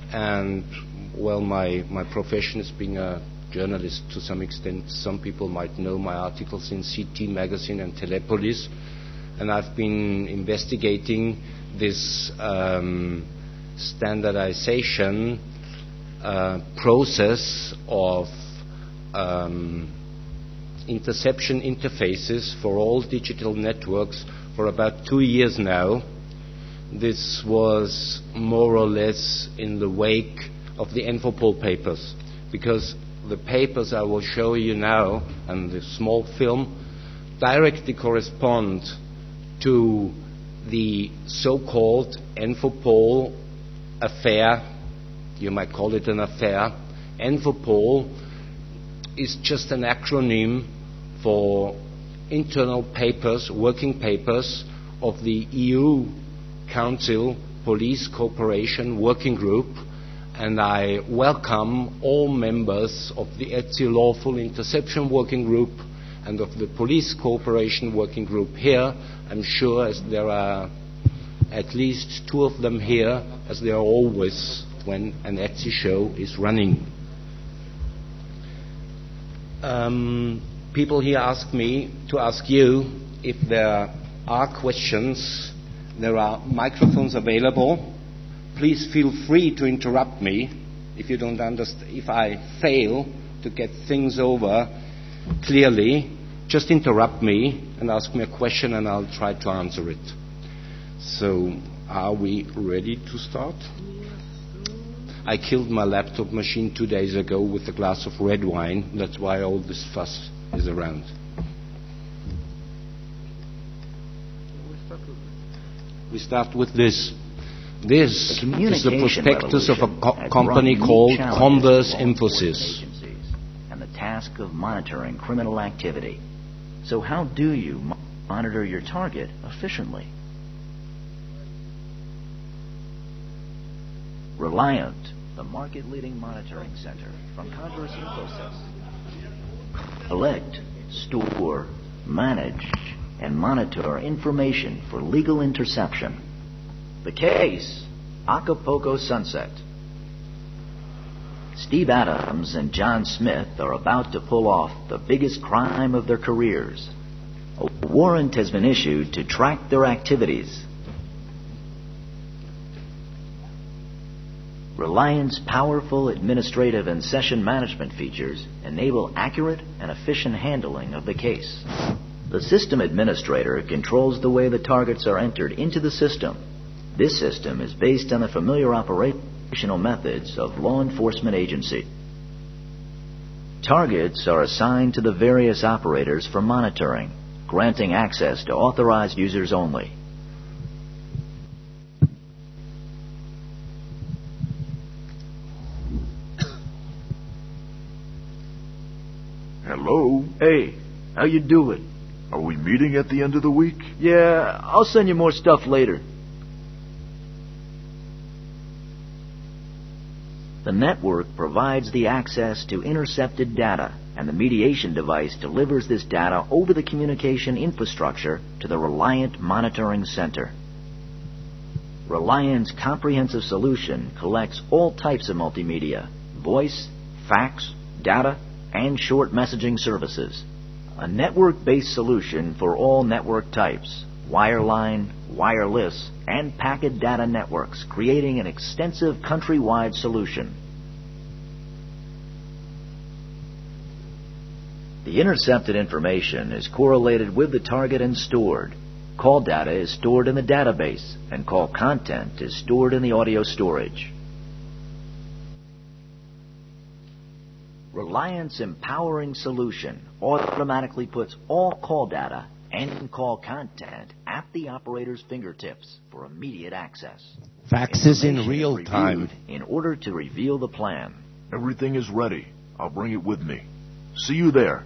And, well, my profession is being a journalist to some extent. Some people might know my articles in CT Magazine and Telepolis. And I've been investigating this standardization process of interception interfaces for all digital networks for about 2 years now. This was more or less in the wake of the Infopol papers, because the papers I will show you now and the small film directly correspond to the so-called Infopol affair. You might call it an affair. Infopol is just an acronym for internal papers, working papers of the EU Council Police Cooperation Working Group, and I welcome all members of the ETSI Lawful Interception Working Group and of the Police Cooperation Working Group here. I'm sure as there are at least 2 of them here, as there are always when an ETSI show is running. People here ask me to ask you if there are questions. There are microphones available. Please feel free to interrupt me if you don't understand. If I fail to get things over clearly, just interrupt me and ask me a question and I'll try to answer it. So, are we ready to start? I killed my laptop machine 2 days ago with a glass of red wine. That's why all this fuss is around. We start with this. This is the prospectus of a company called Converse Infosys. And the task of monitoring criminal activity. So how do you monitor your target efficiently? Reliant, the market-leading monitoring center from Converse Infosys. Collect, store, manage, and monitor information for legal interception. The case, Acapulco Sunset. Steve Adams and John Smith are about to pull off the biggest crime of their careers. A warrant has been issued to track their activities. Reliant's powerful administrative and session management features enable accurate and efficient handling of the case. The system administrator controls the way the targets are entered into the system. This system is based on the familiar operational methods of law enforcement agency. Targets are assigned to the various operators for monitoring, granting access to authorized users only. Hello? Hey, how you doing? Are we meeting at the end of the week? Yeah, I'll send you more stuff later. The network provides the access to intercepted data, and the mediation device delivers this data over the communication infrastructure to the Reliant Monitoring Center. Reliant's comprehensive solution collects all types of multimedia: voice, fax, data, and short messaging services. A network-based solution for all network types: wireline, wireless, and packet data networks, creating an extensive countrywide solution. The intercepted information is correlated with the target and stored. Call data is stored in the database, and call content is stored in the audio storage. Reliant's empowering solution automatically puts all call data and call content at the operator's fingertips for immediate access. Faxes in real time. In order to reveal the plan. Everything is ready. I'll bring it with me. See you there.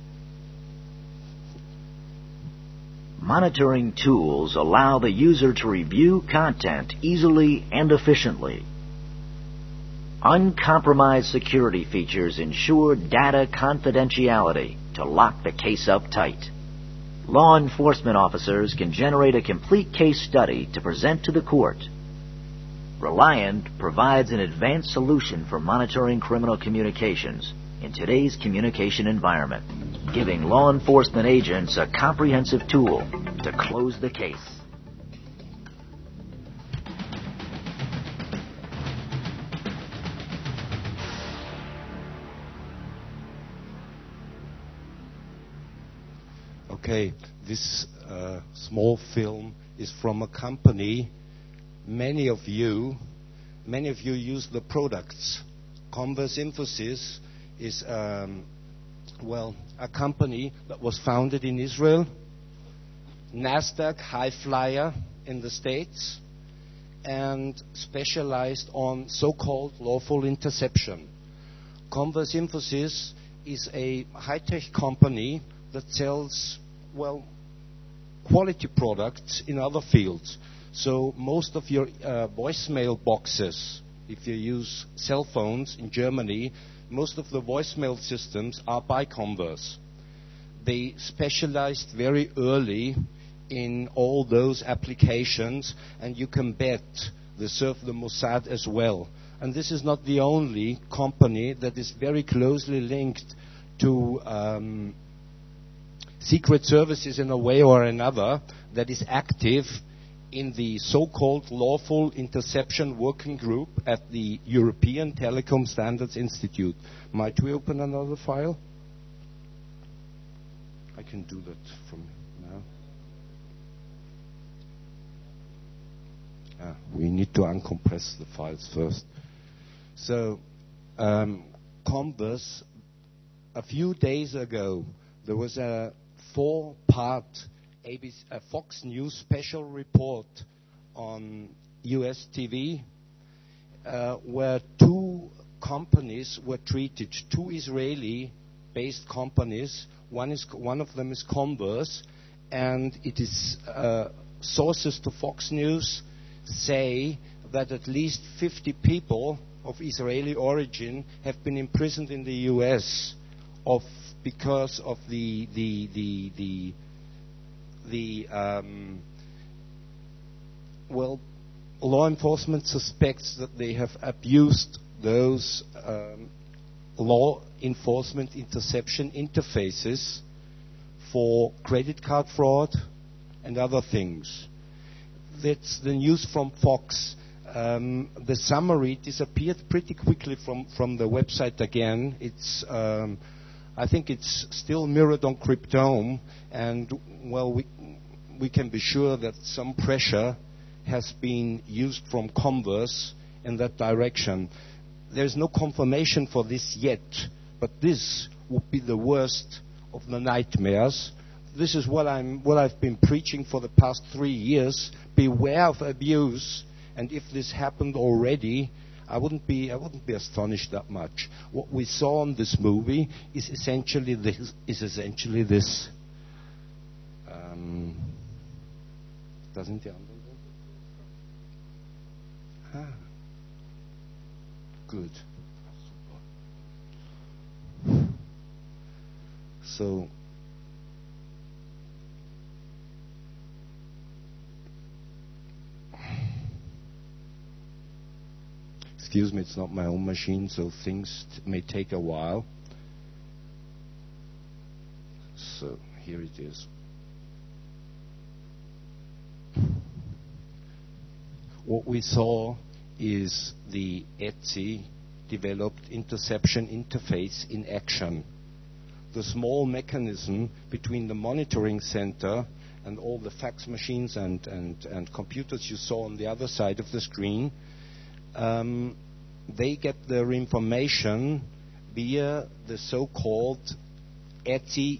Monitoring tools allow the user to review content easily and efficiently. Uncompromised security features ensure data confidentiality to lock the case up tight. Law enforcement officers can generate a complete case study to present to the court. Reliant provides an advanced solution for monitoring criminal communications in today's communication environment, giving law enforcement agents a comprehensive tool to close the case. Okay, this small film is from a company. Many of you use the products. Converse Infosys is a company that was founded in Israel, NASDAQ high flyer in the States, and specialized on so-called lawful interception. Converse Infosys is a high-tech company that sells, quality products in other fields. So most of your voicemail boxes, if you use cell phones in Germany, most of the voicemail systems are by Converse. They specialized very early in all those applications, and you can bet they serve the Mossad as well. And this is not the only company that is very closely linked to secret services in a way or another, that is active in the so-called lawful interception working group at the European Telecom Standards Institute. Might we open another file? I can do that from now. We need to uncompress the files first. So, Converse, a few days ago, there was a 4-part Fox News special report on US TV where 2 companies were treated, 2 Israeli-based companies. One of them is Converse, and it is sources to Fox News say that at least 50 people of Israeli origin have been imprisoned in the US because of the law enforcement suspects that they have abused those law enforcement interception interfaces for credit card fraud and other things. That's the news from Fox. The summary disappeared pretty quickly from the website again. It's I think it's still mirrored on Cryptome, and we can be sure that some pressure has been used from Converse in that direction. There's no confirmation for this yet, but this would be the worst of the nightmares. This is what I've been preaching for the past 3 years. Beware of abuse, and if this happened already, I wouldn't be astonished that much. What we saw in this movie is essentially this. Doesn't the good. So. Excuse me, it's not my own machine, so things may take a while. So here it is. What we saw is the ETSI developed interception interface in action. The small mechanism between the monitoring center and all the fax machines and computers you saw on the other side of the screen, they get their information via the so-called ETSI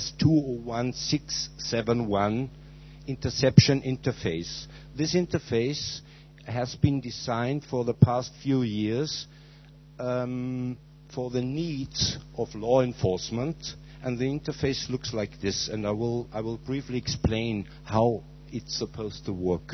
ES201671 interception interface. This interface has been designed for the past few years for the needs of law enforcement, and the interface looks like this, and I will briefly explain how it's supposed to work.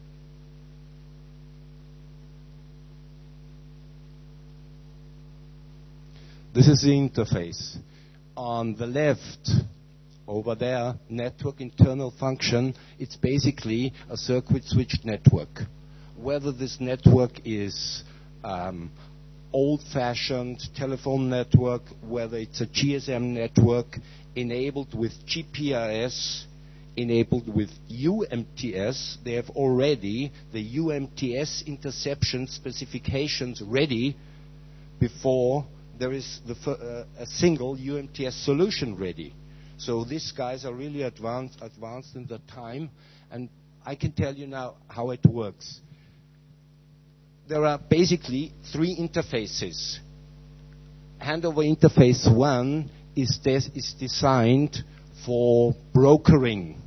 This is the interface. On the left, over there, network internal function, it's basically a circuit switched network. whether this network is old-fashioned telephone network, whether it's a GSM network enabled with GPRS, enabled with UMTS. They have already the UMTS interception specifications ready before there is a single UMTS solution ready. So these guys are really advanced in the time, and I can tell you now how it works. There are basically three interfaces. Handover interface 1 is designed for brokering.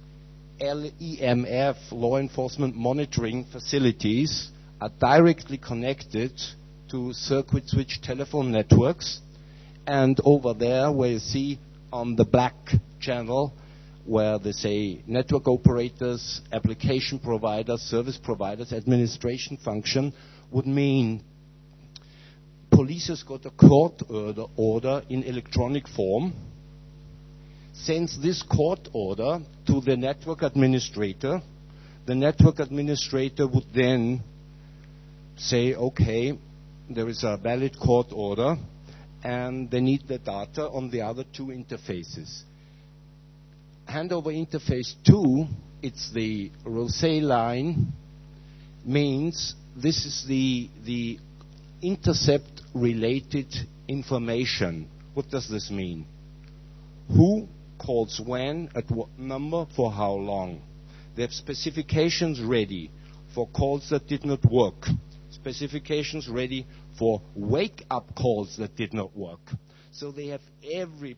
LEMF, law enforcement monitoring facilities, are directly connected to circuit switch telephone networks. And over there, where you see on the black channel, where they say network operators, application providers, service providers, administration function, would mean police has got a court order in electronic form, sends this court order to the network administrator. The network administrator would then say, okay, there is a valid court order, and they need the data on the other two interfaces. Handover interface 2, it's the Rosé line, means this is the intercept related information. What does this mean? Who calls when, at what number, for how long? They have specifications ready for calls that did not work, specifications ready for wake-up calls that did not work. So they have every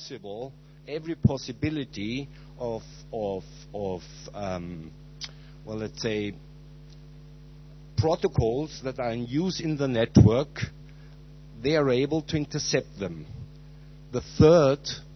possibility of let's say, protocols that are in use in the network. They are able to intercept them. The third,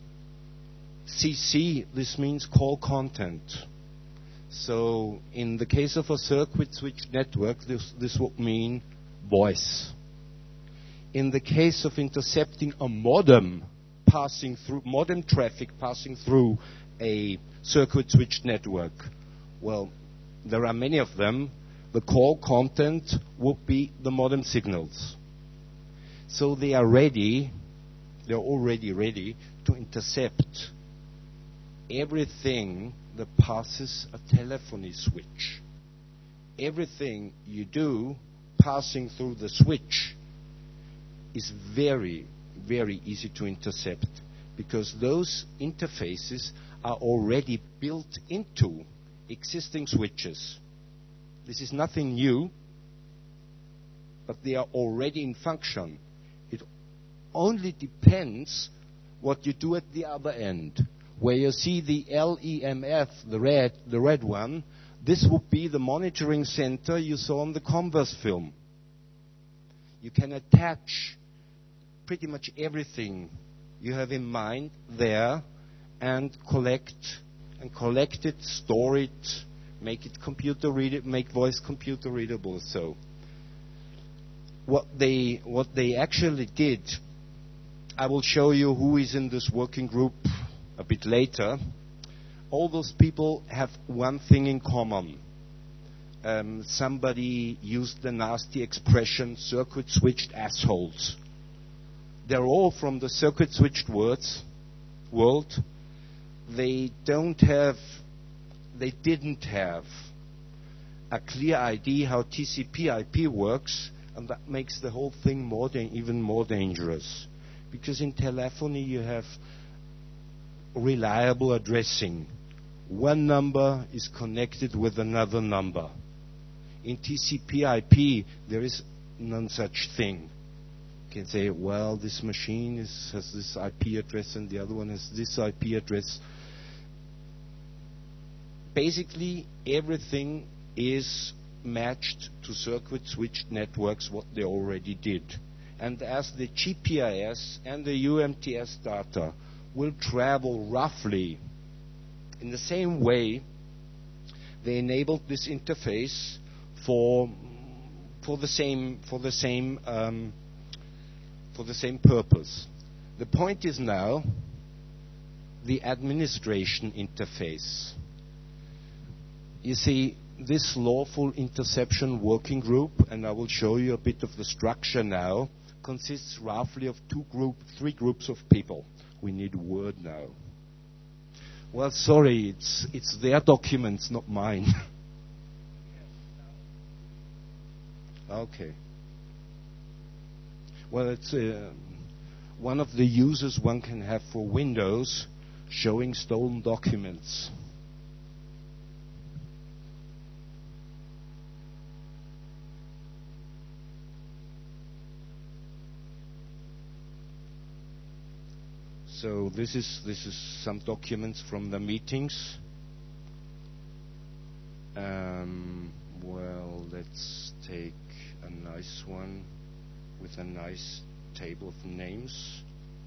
CC, this means call content. So in the case of a circuit switch network, this would mean voice. In the case of intercepting a modem traffic passing through a circuit switch network, well, there are many of them. The call content would be the modem signals. So they are already ready to intercept everything that passes a telephony switch. Everything you do passing through the switch is very, very easy to intercept, because those interfaces are already built into existing switches. This is nothing new, but they are already in function. It only depends what you do at the other end. Where you see the LEMF, the red one, this would be the monitoring center you saw on the Converse film. You can attach pretty much everything you have in mind there and collect it, store it, make it computer readable, make voice computer readable. So what they actually did, I will show you who is in this working group a bit later. All those people have one thing in common. Somebody used the nasty expression circuit switched assholes. They're all from the circuit switched world. They didn't have a clear idea how TCP/IP works, and that makes the whole thing even more dangerous. Because in telephony you have reliable addressing. One number is connected with another number. In TCP/IP there is none such thing. You can say, well, this machine has this IP address and the other one has this IP address. Basically, everything is matched to circuit switched networks, what they already did. And as the GPRS and the UMTS data will travel roughly in the same way, they enabled this interface for the same purpose. The point is now the administration interface. You see, this lawful interception working group, and I will show you a bit of the structure now, consists roughly of three groups of people. We need a word now. Well, sorry, it's their documents, not mine. Okay. Well, it's one of the users one can have for Windows showing stolen documents. So this is some documents from the meetings. Well, let's take a nice one with a nice table of names.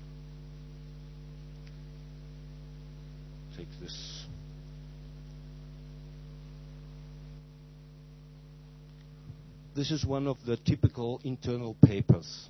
Take this. This is one of the typical internal papers.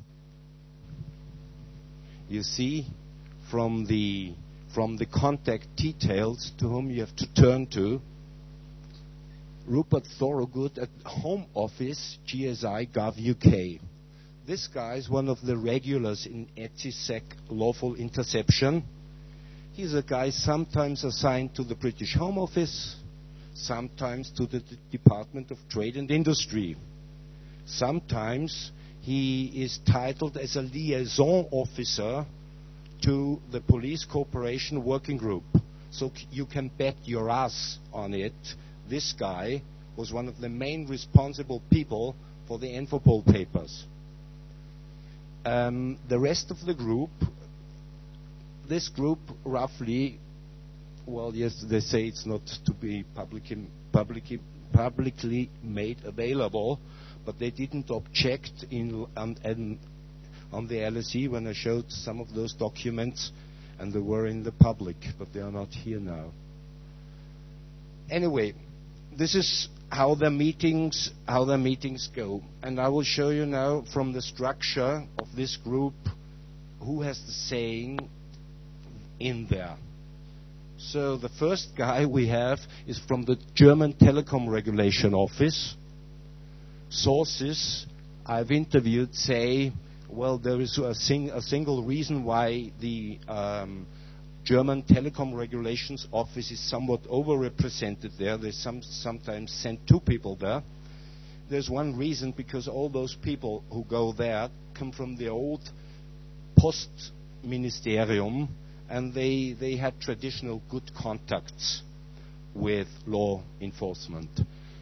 You see, from the contact details to whom you have to turn to, Rupert Thorogood at Home Office, GSI Gov UK. This guy is one of the regulars in ETSISEC lawful interception. He's a guy sometimes assigned to the British Home Office, sometimes to the Department of Trade and Industry. Sometimes he is titled as a liaison officer to the Police Cooperation Working Group. So you can bet your ass on it. This guy was one of the main responsible people for the Infopol papers. The rest of the group, this group roughly, well, yes, they say it's not to be publicly made available, but they didn't object on the LSE when I showed some of those documents, and they were in the public, but they are not here now. Anyway, this is how the meetings go, and I will show you now from the structure of this group who has the saying in there. So the first guy we have is from the German Telecom Regulation Office. Sources I've interviewed say, well, there is a single reason why the German Telecom Regulations Office is somewhat overrepresented there. They sometimes send two people there. There's one reason, because all those people who go there come from the old Postministerium, and they had traditional good contacts with law enforcement.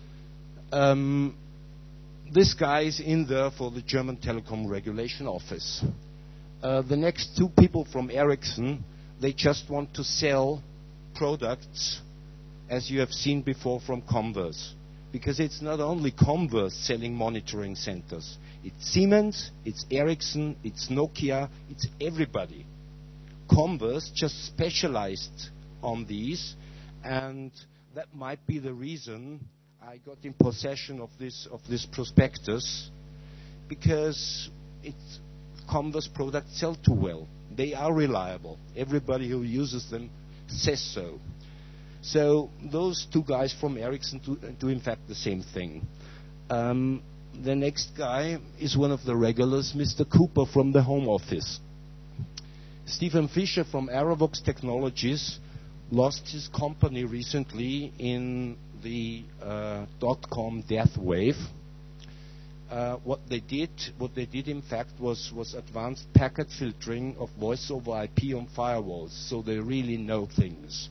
This guy is in there for the German Telecom Regulation Office. The next two people from Ericsson, they just want to sell products, as you have seen before from Converse. Because it's not only Converse selling monitoring centers. It's Siemens, it's Ericsson, it's Nokia, it's everybody. Converse just specialized on these, and that might be the reason I got in possession of this prospectus, because Converse products sell too well. They are reliable. Everybody who uses them says so. So those two guys from Ericsson do in fact the same thing. The next guy is one of the regulars, Mr. Cooper from the Home Office. Stephen Fisher from Aravox Technologies lost his company recently in the .com death wave. What they did in fact was advanced packet filtering of voice over IP on firewalls, so they really know things.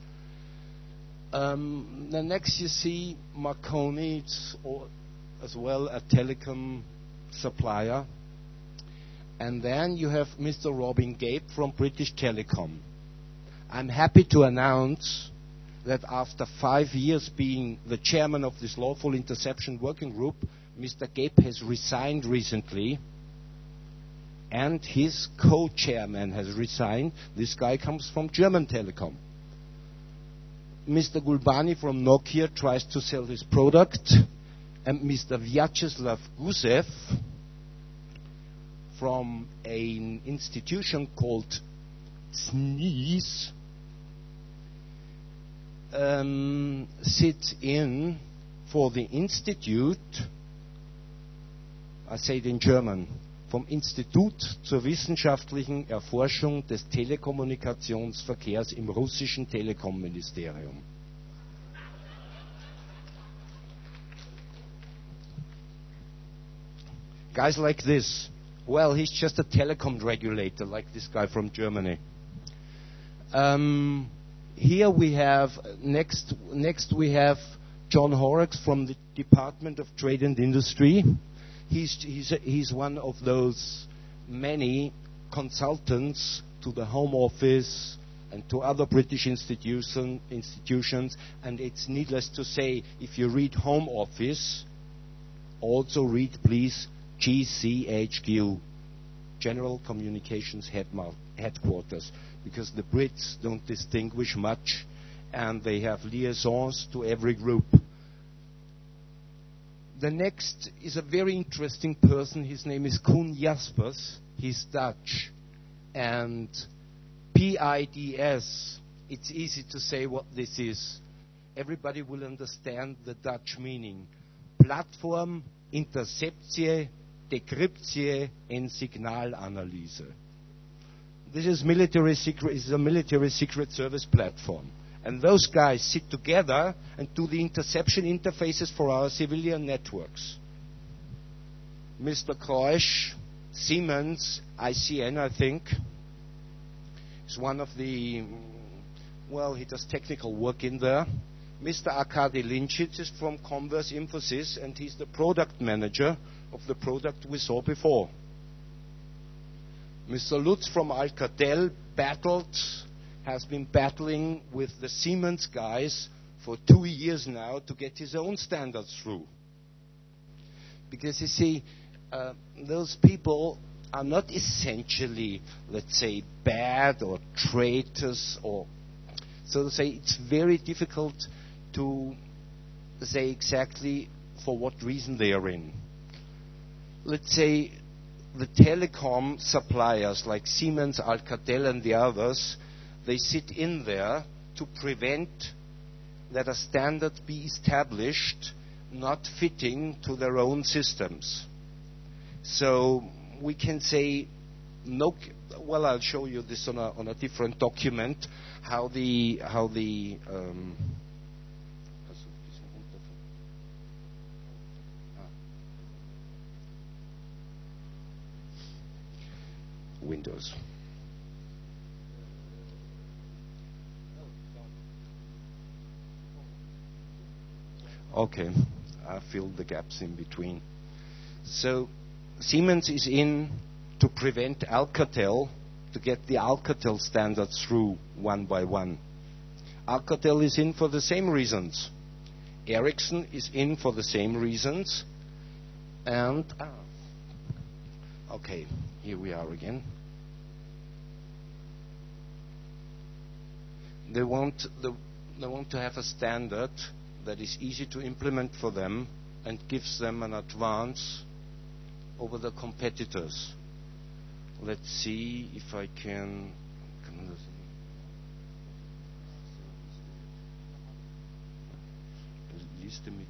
The next you see Marconi, it's as well a telecom supplier. And then you have Mr. Robin Gape from British Telecom. I'm happy to announce that after 5 years being the chairman of this lawful interception working group, Mr. Gape has resigned recently, and his co-chairman has resigned. This guy comes from German Telecom. Mr. Gulbani from Nokia tries to sell his product, and Mr. Vyacheslav Gusev from an institution called SNIS sits in for the Institute, I say it in German, vom Institut zur wissenschaftlichen Erforschung des Telekommunikationsverkehrs im russischen Telekom-Ministerium. Guys like this, well, he's just a telecom regulator, like this guy from Germany. Here we have, next we have John Horrocks from the Department of Trade and Industry. He's one of those many consultants to the Home Office and to other British institutions, and it's needless to say, if you read Home Office, also read, please, GCHQ, General Communications Headquarters, because the Brits don't distinguish much, and they have liaisons to every group. The next is a very interesting person. His name is Koen Jaspers. He's Dutch. And PIDS, it's easy to say what this is. Everybody will understand the Dutch meaning. Platform, Interceptie, Decryptie en Signalanalyse. This is a military secret service platform. And those guys sit together and do the interception interfaces for our civilian networks. Mr. Kreusch, Siemens, ICN, I think, is one of the, well, he does technical work in there. Mr. Arkady Linchitz is from Converse Infosys, and he's the product manager of the product we saw before. Mr. Lutz from Alcatel has been battling with the Siemens guys for 2 years now to get his own standards through. Because you see, those people are not essentially, let's say, bad or traitors, or so to say. It's very difficult to say exactly for what reason they are in. Let's say the telecom suppliers like Siemens, Alcatel and the others, they sit in there to prevent that a standard be established not fitting to their own systems. So we can say, no, well, I'll show you this on a different document, how the Windows. Okay, I filled the gaps in between. So Siemens is in to prevent Alcatel, to get the Alcatel standards through one by one. Alcatel is in for the same reasons. Ericsson is in for the same reasons. And, okay, here we are again. They want to have a standard that is easy to implement for them and gives them an advance over the competitors. Let's see if I can. Liste mit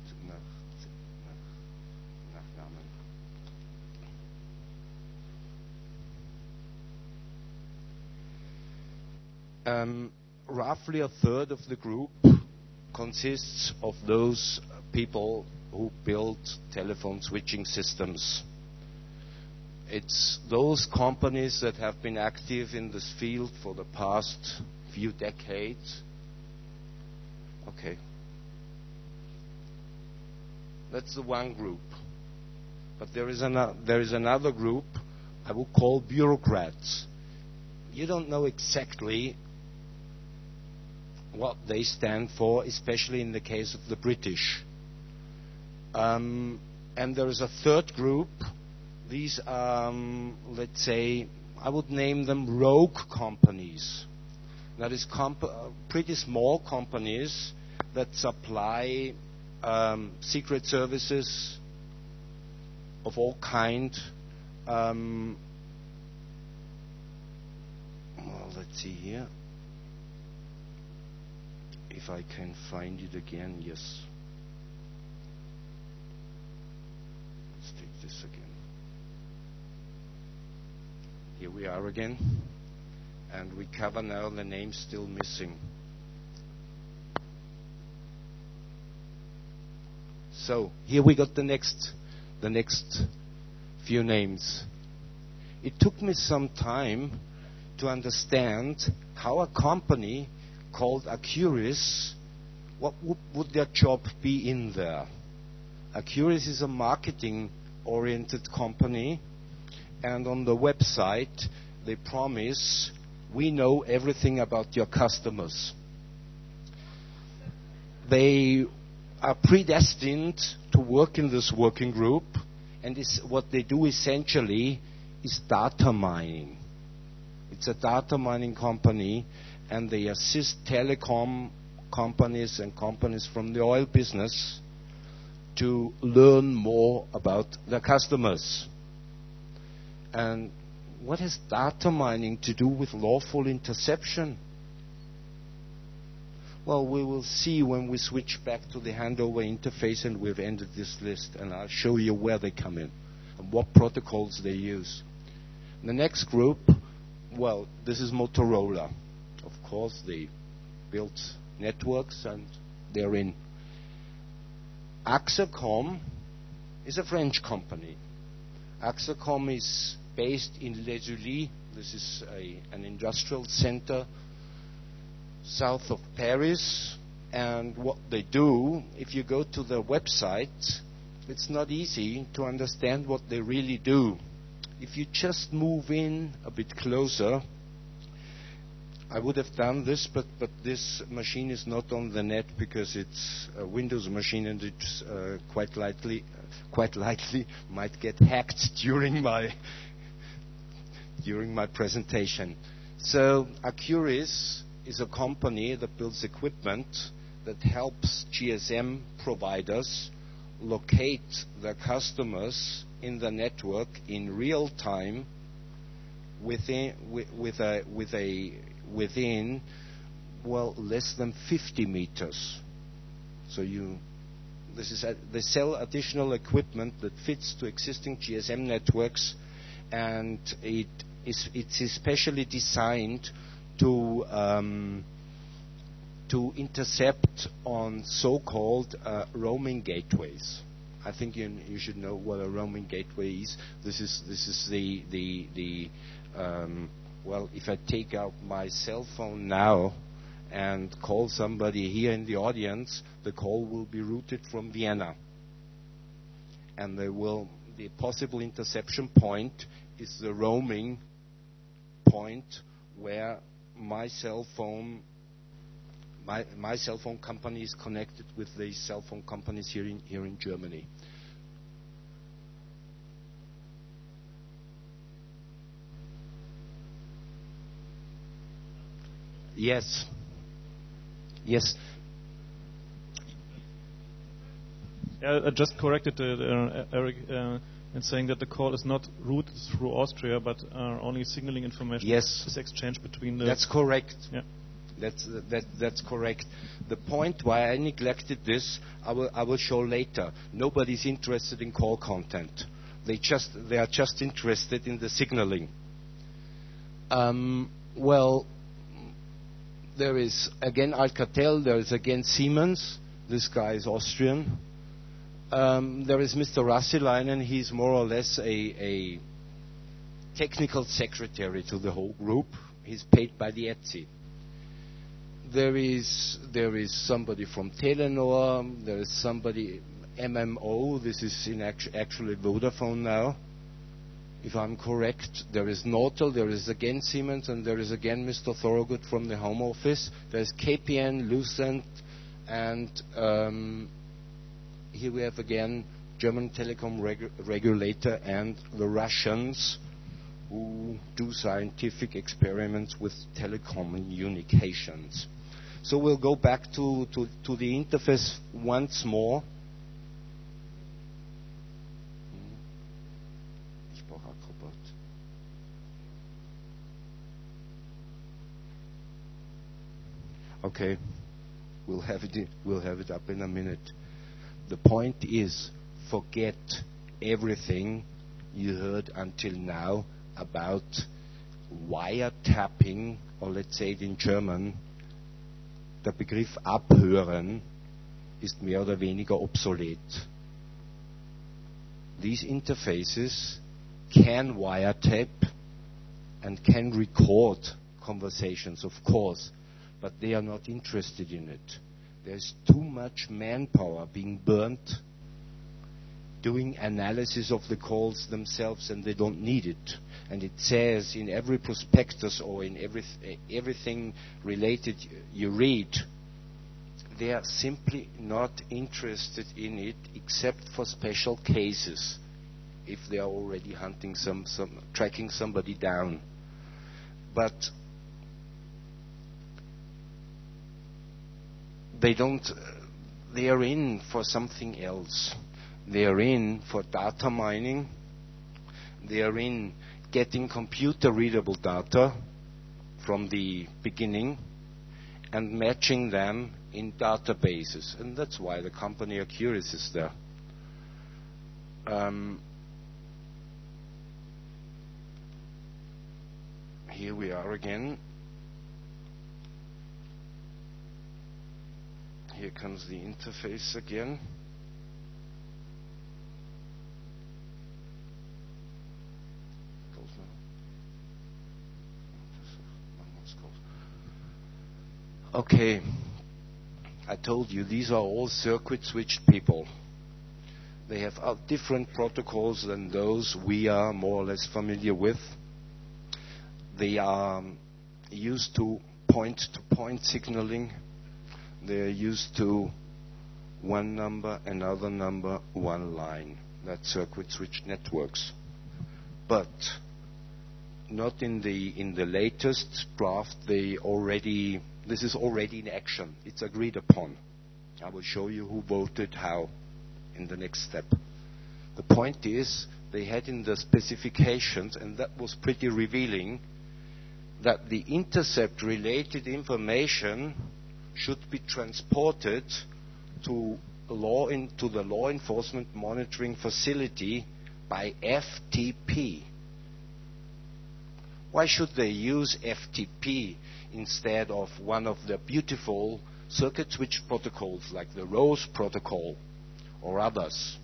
Nachnamen. Roughly a third of the group consists of those people who build telephone switching systems. It's those companies that have been active in this field for the past few decades. Okay. That's the one group. But there is another group I would call bureaucrats. You don't know exactly what they stand for, especially in the case of the British. And there is a third group. These are, let's say, I would name them rogue companies. That is pretty small companies that supply secret services of all kind. Well, let's see here. If I can find it again, yes. this again. Here we are again. And we cover now the name still missing. So here we got the next few names. It took me some time to understand how a company called Acuris, what would their job be in there? Acuris is a marketing-oriented company, and on the website they promise, we know everything about your customers. They are predestined to work in this working group, and what they do essentially is data mining. It's a data mining company, and they assist telecom companies and companies from the oil business to learn more about their customers. And what has data mining to do with lawful interception? Well, we will see when we switch back to the handover interface and we've ended this list, and I'll show you where they come in and what protocols they use. The next group, well, this is Motorola. Of course, they built networks and they're in. Axacom is a French company. Axacom is based in Les Ulis. This is an industrial center south of Paris. And what they do, if you go to their website, it's not easy to understand what they really do. If you just move in a bit closer, I would have done this, but this machine is not on the net because it's a Windows machine, and it's quite likely might get hacked during my presentation. So Acuris is a company that builds equipment that helps GSM providers locate their customers in the network in real time within less than 50 meters. So they sell additional equipment that fits to existing GSM networks, and it's especially designed to intercept on so-called roaming gateways. I think you should know what a roaming gateway is. This is the well, if I take out my cell phone now and call somebody here in the audience, the call will be routed from Vienna. And the possible interception point is the roaming point where my cell phone company is connected with the cell phone companies here in Germany. Yes. I just corrected Eric in saying that the call is not routed through Austria, but only signaling information is exchanged between the... That's correct. Yeah. That's correct. The point why I neglected this, I will show later. Nobody's interested in call content. They are just interested in the signaling. Well, there is again Alcatel. There is again Siemens. This guy is Austrian. There is Mr. Rassilainen. He's more or less a technical secretary to the whole group. He's paid by the ETSI. There is somebody from Telenor. There is somebody MMO. This is actually Vodafone now, if I'm correct. There is Nortel. There is again Siemens, and there is again Mr. Thorogood from the Home Office. There is KPN, Lucent, and here we have again German telecom regulator and the Russians, who do scientific experiments with telecommunications. So we'll go back to the interface once more. Okay, we'll have it up in a minute. The point is, forget everything you heard until now about wiretapping, or let's say it in German, der Begriff abhören ist mehr oder weniger obsolet. These interfaces can wiretap and can record conversations, of course, but they are not interested in it. There's too much manpower being burnt doing analysis of the calls themselves, and they don't need it. And it says in every prospectus or in everything related you read, they are simply not interested in it except for special cases, if they are already hunting tracking somebody down. But they are in for something else. They are in for data mining. They are in getting computer readable data from the beginning and matching them in databases. And that's why the company Acuris is there. Here we are again. Here comes the interface again. Okay, I told you these are all circuit switched people. They have different protocols than those we are more or less familiar with. They are used to point-to-point signaling. They are used to one number, another number, one line. That's circuit switched networks. But not in the latest draft. This is already in action. It's agreed upon. I will show you who voted how in the next step. The point is, they had in the specifications, and that was pretty revealing, that the intercept-related information should be transported to the law enforcement monitoring facility by FTP. Why should they use FTP instead of one of the beautiful circuit switch protocols like the ROSE protocol or others?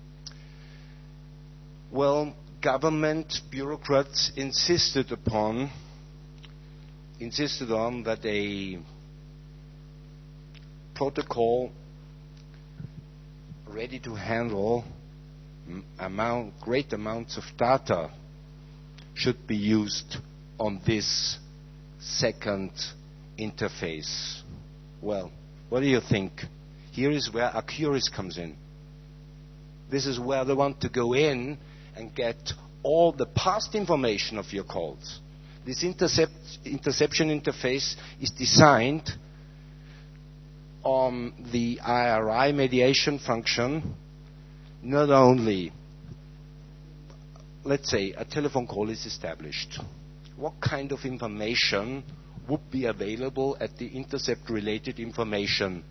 Well, government bureaucrats insisted on that a protocol ready to handle great amounts of data should be used on this second interface. Well, what do you think? Here is where Acuris comes in. This is where they want to go in and get all the past information of your calls. This interception interface is designed on the IRI mediation function. Not only, let's say, a telephone call is established. What kind of information would be available at the intercept-related information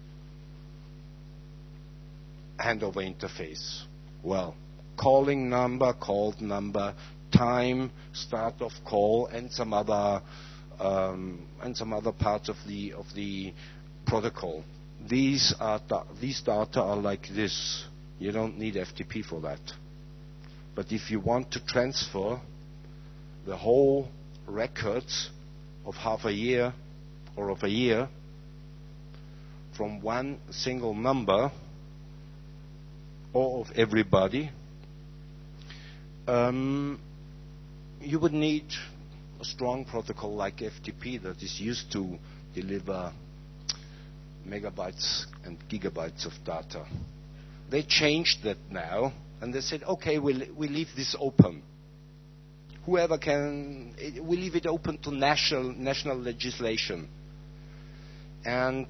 handover interface? Well, calling number, called number, time, start of call, and some other parts of the protocol. These data are like this. You don't need FTP for that. But if you want to transfer the whole records of half a year or of a year from one single number or of everybody, you would need a strong protocol like FTP that is used to deliver megabytes and gigabytes of data. They changed that now, and they said, okay, we leave this open. Whoever can, we leave it open to national legislation. And,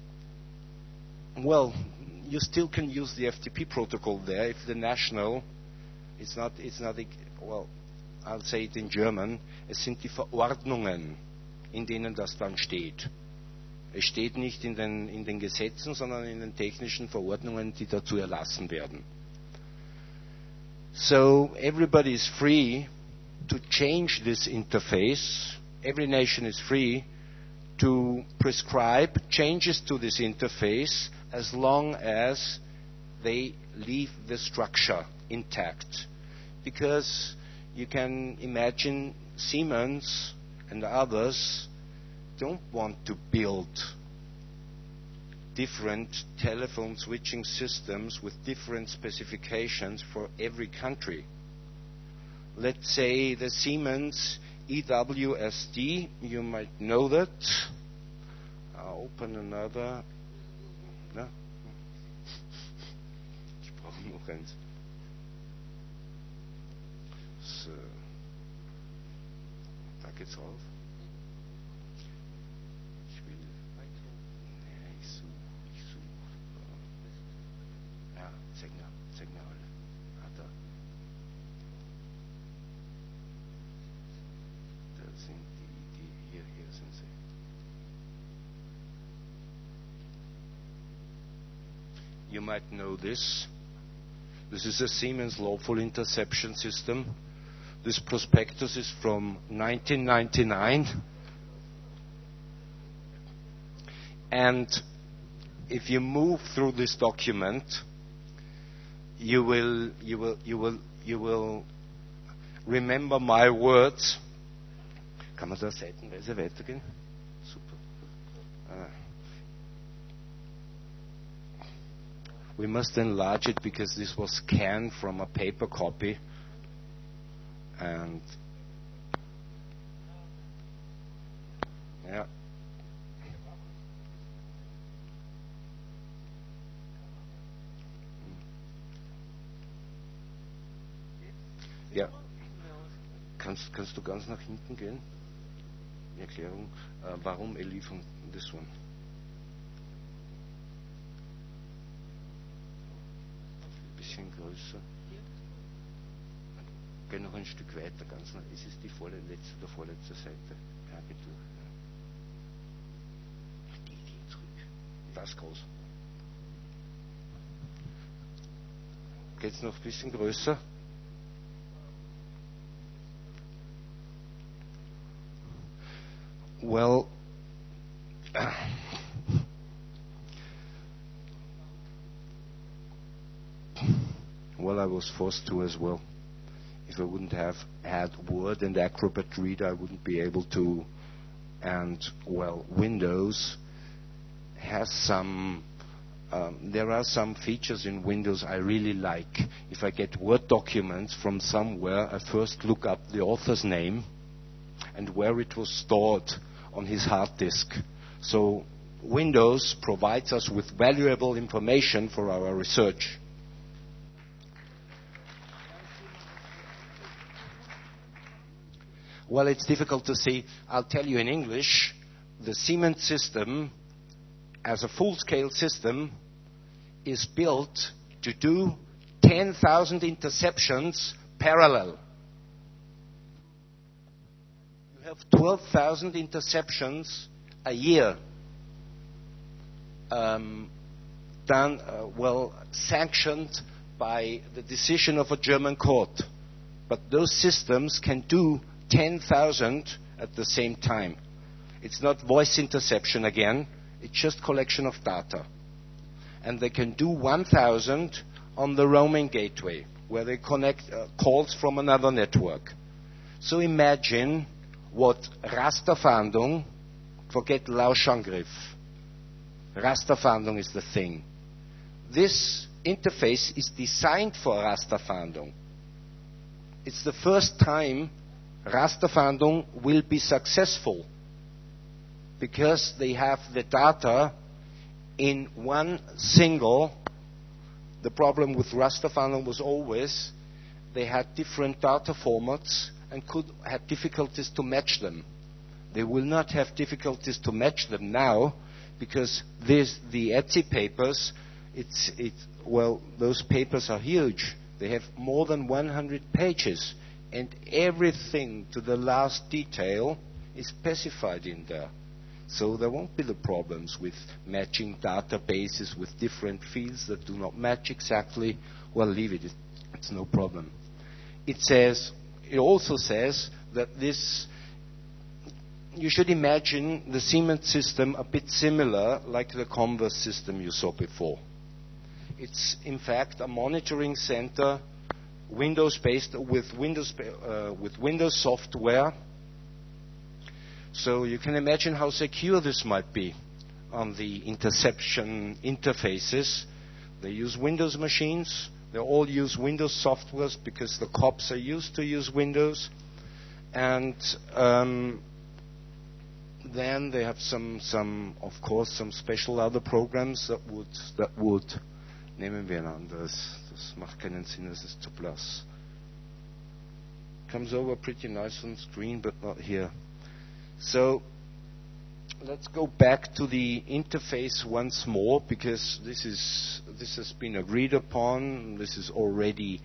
well, you still can use the FTP protocol there if the national, it's not, well, I'll say it in German, es sind die Verordnungen, in denen das dann steht. Es steht nicht in den Gesetzen, sondern in den technischen Verordnungen, die dazu erlassen werden. So everybody is free to change this interface. Every nation is free to prescribe changes to this interface as long as they leave the structure intact. Because you can imagine Siemens and others don't want to build different telephone switching systems with different specifications for every country. Let's say the Siemens EWSD, you might know that. I'll open another. No? Ich brauche noch eins. So. Da geht's rauf. Ich will. Nee, ich suche. Ja, zeig mir alle. Ah, da. Da sind die hier sind sie. You might know this. This is a Siemens lawful interception system. This prospectus is from 1999. And if you move through this document, you will remember my words. Kann man da seitenweise weitergehen? Super. We must enlarge it because this was scanned from a paper copy. And yeah. Ja. Kannst du ganz nach hinten gehen? Die Erklärung. Warum Elif von this one? Bisschen größer. Geh noch ein Stück weiter, ganz nach. Es ist die vorletzte oder vorletzte Seite. Ja, geh durch. Ja. Die zurück. Das groß. Geht's noch ein bisschen größer? Well, I was forced to as well. If I wouldn't have had Word and Acrobat Reader, I wouldn't be able to. And, well, Windows has some, there are some features in Windows I really like. If I get Word documents from somewhere, I first look up the author's name and where it was stored on his hard disk. So Windows provides us with valuable information for our research. Well, it's difficult to see. I'll tell you in English. The Siemens system, as a full-scale system, is built to do 10,000 interceptions parallel. You have 12,000 interceptions a year sanctioned by the decision of a German court. But those systems can do 10,000 at the same time. It's not voice interception again, it's just collection of data. And they can do 1,000 on the roaming gateway, where they connect calls from another network. So imagine what Rasterfahndung, forget Lauschangriff. Rasterfahndung is the thing. This interface is designed for Rasterfahndung. It's the first time Rasterfahndung will be successful because they have the data in one single. The problem with Rasterfahndung was always they had different data formats and had difficulties to match them. They will not have difficulties to match them now because the ETSI papers, those papers are huge. They have more than 100 pages. And everything to the last detail is specified in there. So there won't be the problems with matching databases with different fields that do not match exactly. Well, leave it. It's no problem. it also says that this, you should imagine the Siemens system a bit similar like the Converse system you saw before. It's in fact a monitoring center, Windows-based with Windows software. So you can imagine how secure this might be on the interception interfaces. They use Windows machines. They all use Windows softwares because the cops are used to use Windows. And then they have of course, some special other programs that would nehmen wir an, das macht keinen Sinn, das ist zu blass. Comes over pretty nice on screen, but not here. So let's go back to the interface once more, because this has been agreed upon. This is already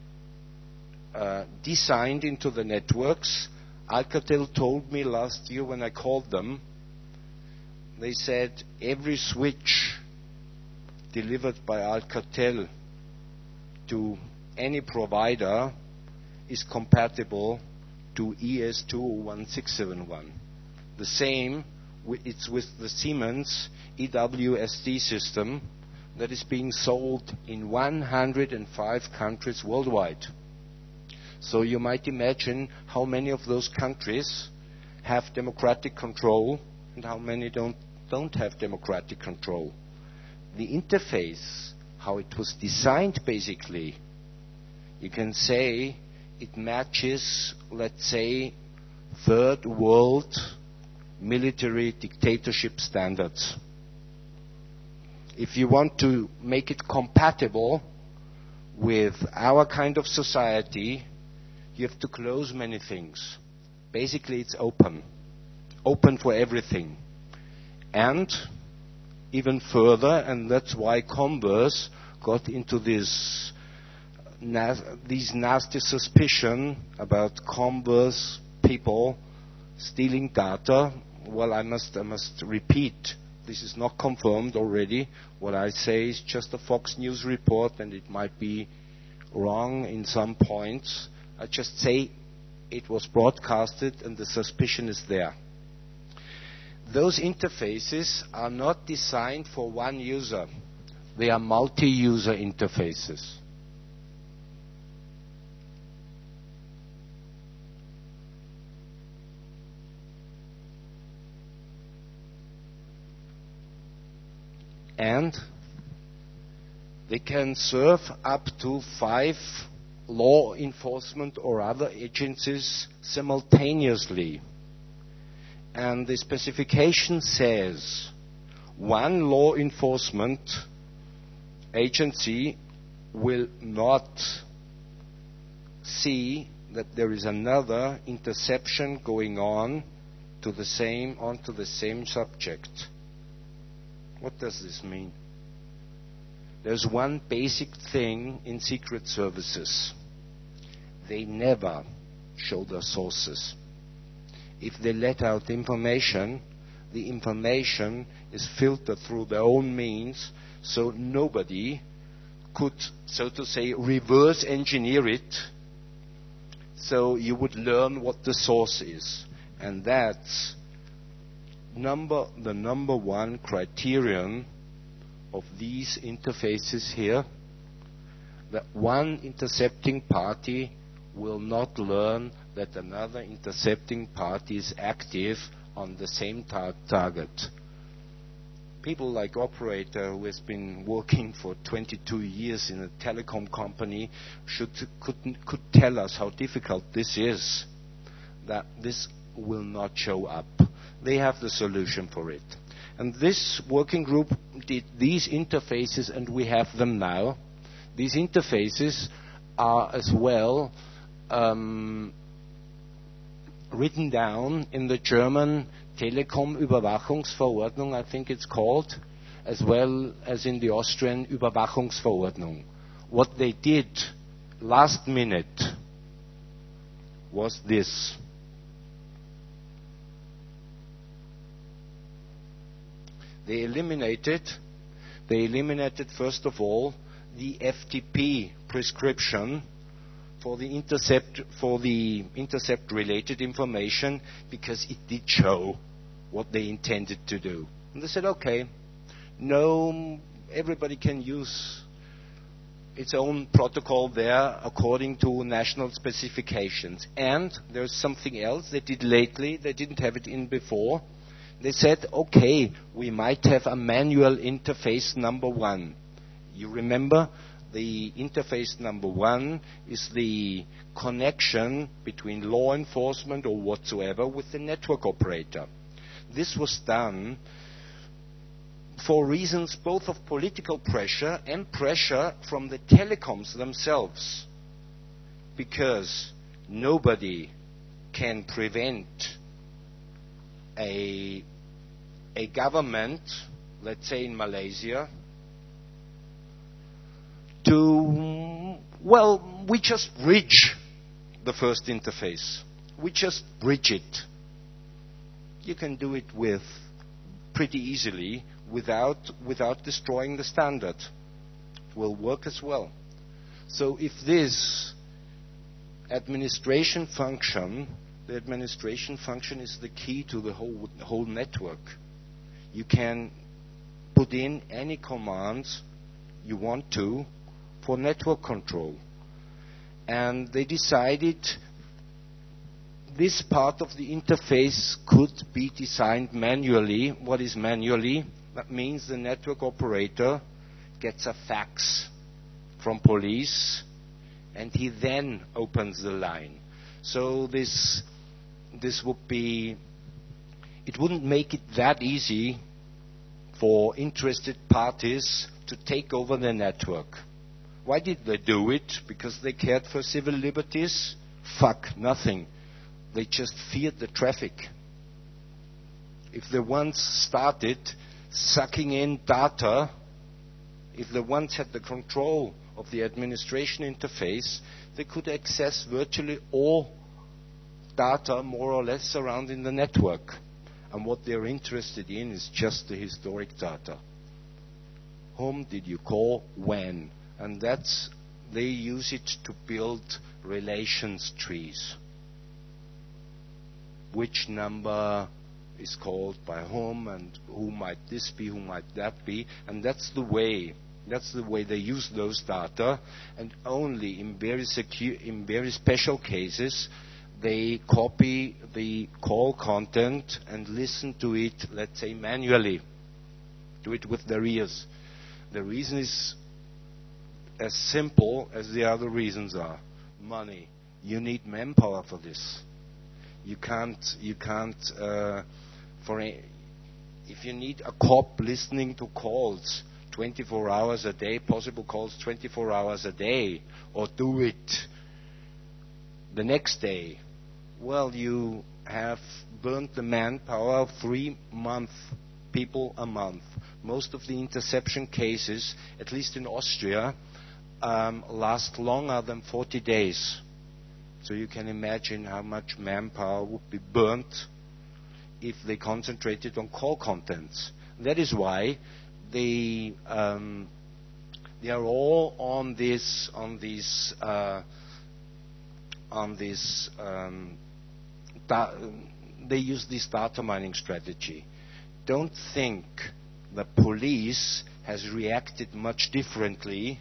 designed into the networks. Alcatel told me last year when I called them, they said every switch delivered by Alcatel to any provider is compatible to ES21671. The same, it's with the Siemens EWSD system that is being sold in 105 countries worldwide. So you might imagine how many of those countries have democratic control and how many don't have democratic control. The interface, how it was designed basically, you can say it matches, let's say, third world military dictatorship standards. If you want to make it compatible with our kind of society, you have to close many things. Basically, it's open for everything. And even further, and that's why Converse got into these nasty suspicion about Converse people stealing data. Well, I must repeat, this is not confirmed already. What I say is just a Fox News report, and it might be wrong in some points. I just say it was broadcasted and the suspicion is there. Those interfaces are not designed for one user. They are multi-user interfaces. And they can serve up to 5 law enforcement or other agencies simultaneously. And the specification says one law enforcement agency will not see that there is another interception going on onto the same subject. What does this mean? There's one basic thing in secret services. They never show their sources. If they let out information, the information is filtered through their own means, so nobody could, so to say, reverse engineer it, so you would learn what the source is. And that's the number one criterion of these interfaces here, that one intercepting party will not learn that another intercepting party is active on the same target. People like Operator, who has been working for 22 years in a telecom company, could tell us how difficult this is, that this will not show up. They have the solution for it. And this working group did these interfaces, and we have them now. These interfaces are as well written down in the German Telekom-Überwachungsverordnung, I think it's called, as well as in the Austrian Überwachungsverordnung. What they did last minute was this. They eliminated, first of all, the FTP prescription intercept related information, because it did show what they intended to do. And they said, okay, no, everybody can use its own protocol there according to national specifications. And there's something else they did lately, they didn't have it in before. They said, okay, we might have a manual interface number 1. You remember, the interface number 1 is the connection between law enforcement or whatsoever with the network operator. This was done for reasons both of political pressure and pressure from the telecoms themselves, because nobody can prevent a government, let's say in Malaysia, we just bridge the first interface. We just bridge it. You can do it pretty easily without destroying the standard. It will work as well. So if this administration function, the administration function is the key to the whole network. You can put in any commands you want to for network control. And they decided this part of the interface could be designed manually. What is manually? That means the network operator gets a fax from police and he then opens the line. So this would be, it wouldn't make it that easy for interested parties to take over the network. Why did they do it? Because they cared for civil liberties? Fuck, nothing. They just feared the traffic. If they once started sucking in data, if they once had the control of the administration interface, they could access virtually all data more or less surrounding the network. And what they're interested in is just the historic data. Whom did you call? When? And they use it to build relations trees. Which number is called by whom, and who might this be, who might that be, and that's the way they use those data, and only in very special cases they copy the call content and listen to it, let's say manually, do it with their ears. The reason is as simple as the other reasons are. Money. You need manpower for this. You can't if you need a cop listening to calls 24 hours a day, possible calls 24 hours a day, or do it the next day, well, you have burnt the manpower of 3 people a month. Most of the interception cases, at least in Austria, last longer than 40 days. So you can imagine how much manpower would be burnt if they concentrated on call contents. That is why they are all on this they use this data mining strategy. Don't think the police has reacted much differently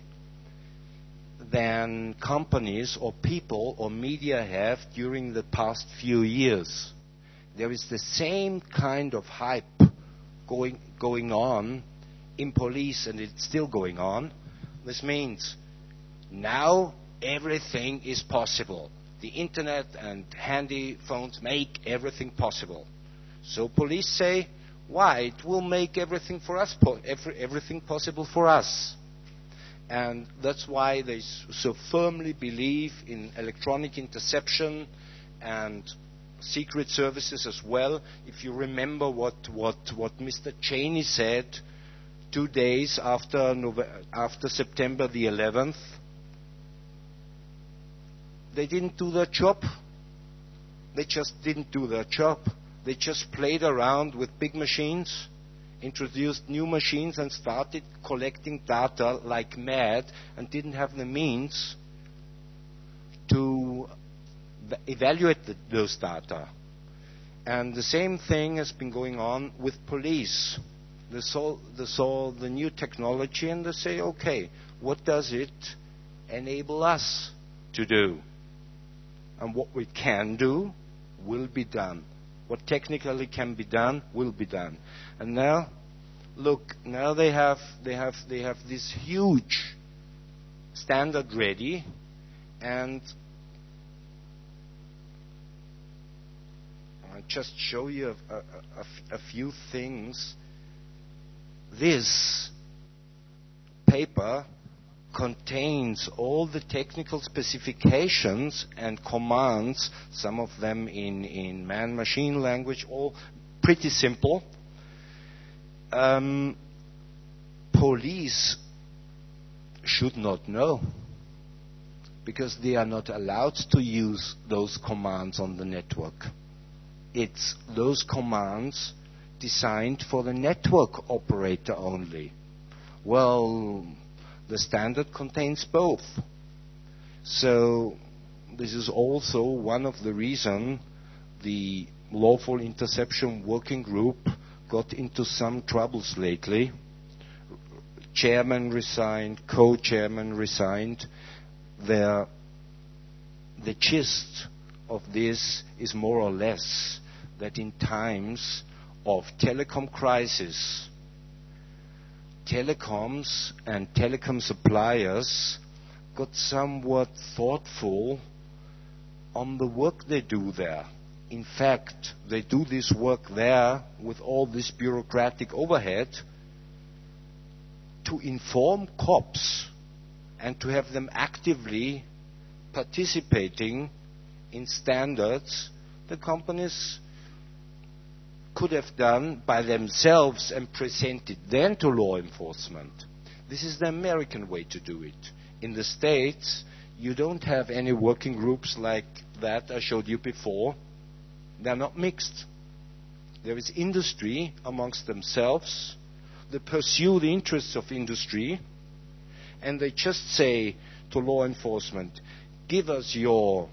than companies or people or media have during the past few years. There is the same kind of hype going on in police, and it's still going on. This means now everything is possible. The internet and handy phones make everything possible. So police say, why? It will make everything for us, everything possible for us. And that's why they so firmly believe in electronic interception and secret services as well. If you remember what Mr. Cheney said 2 days after September the 11th, they didn't do their job. They just didn't do their job. They just played around with big machines, introduced new machines, and started collecting data like mad, and didn't have the means to evaluate those data. And the same thing has been going on with police. They saw the new technology and they say, okay, what does it enable us to do? And what we can do will be done. What technically can be done will be done. And now, look, now they have this huge standard ready, and I'll just show you a few things. This paper contains all the technical specifications and commands, some of them in man-machine language, all pretty simple. Police should not know, because they are not allowed to use those commands on the network. It's those commands designed for the network operator only. Well, the standard contains both. So this is also one of the reasons the Lawful Interception Working Group got into some troubles lately. Chairman resigned, co-chairman resigned. The gist of this is more or less that in times of telecom crisis, telecoms and telecom suppliers got somewhat thoughtful on the work they do there. In fact, they do this work there with all this bureaucratic overhead to inform cops and to have them actively participating in standards the companies could have done by themselves and presented then to law enforcement. This is the American way to do it. In the States, you don't have any working groups like that I showed you before. They're not mixed. There is industry amongst themselves. They pursue the interests of industry, and they just say to law enforcement, give us your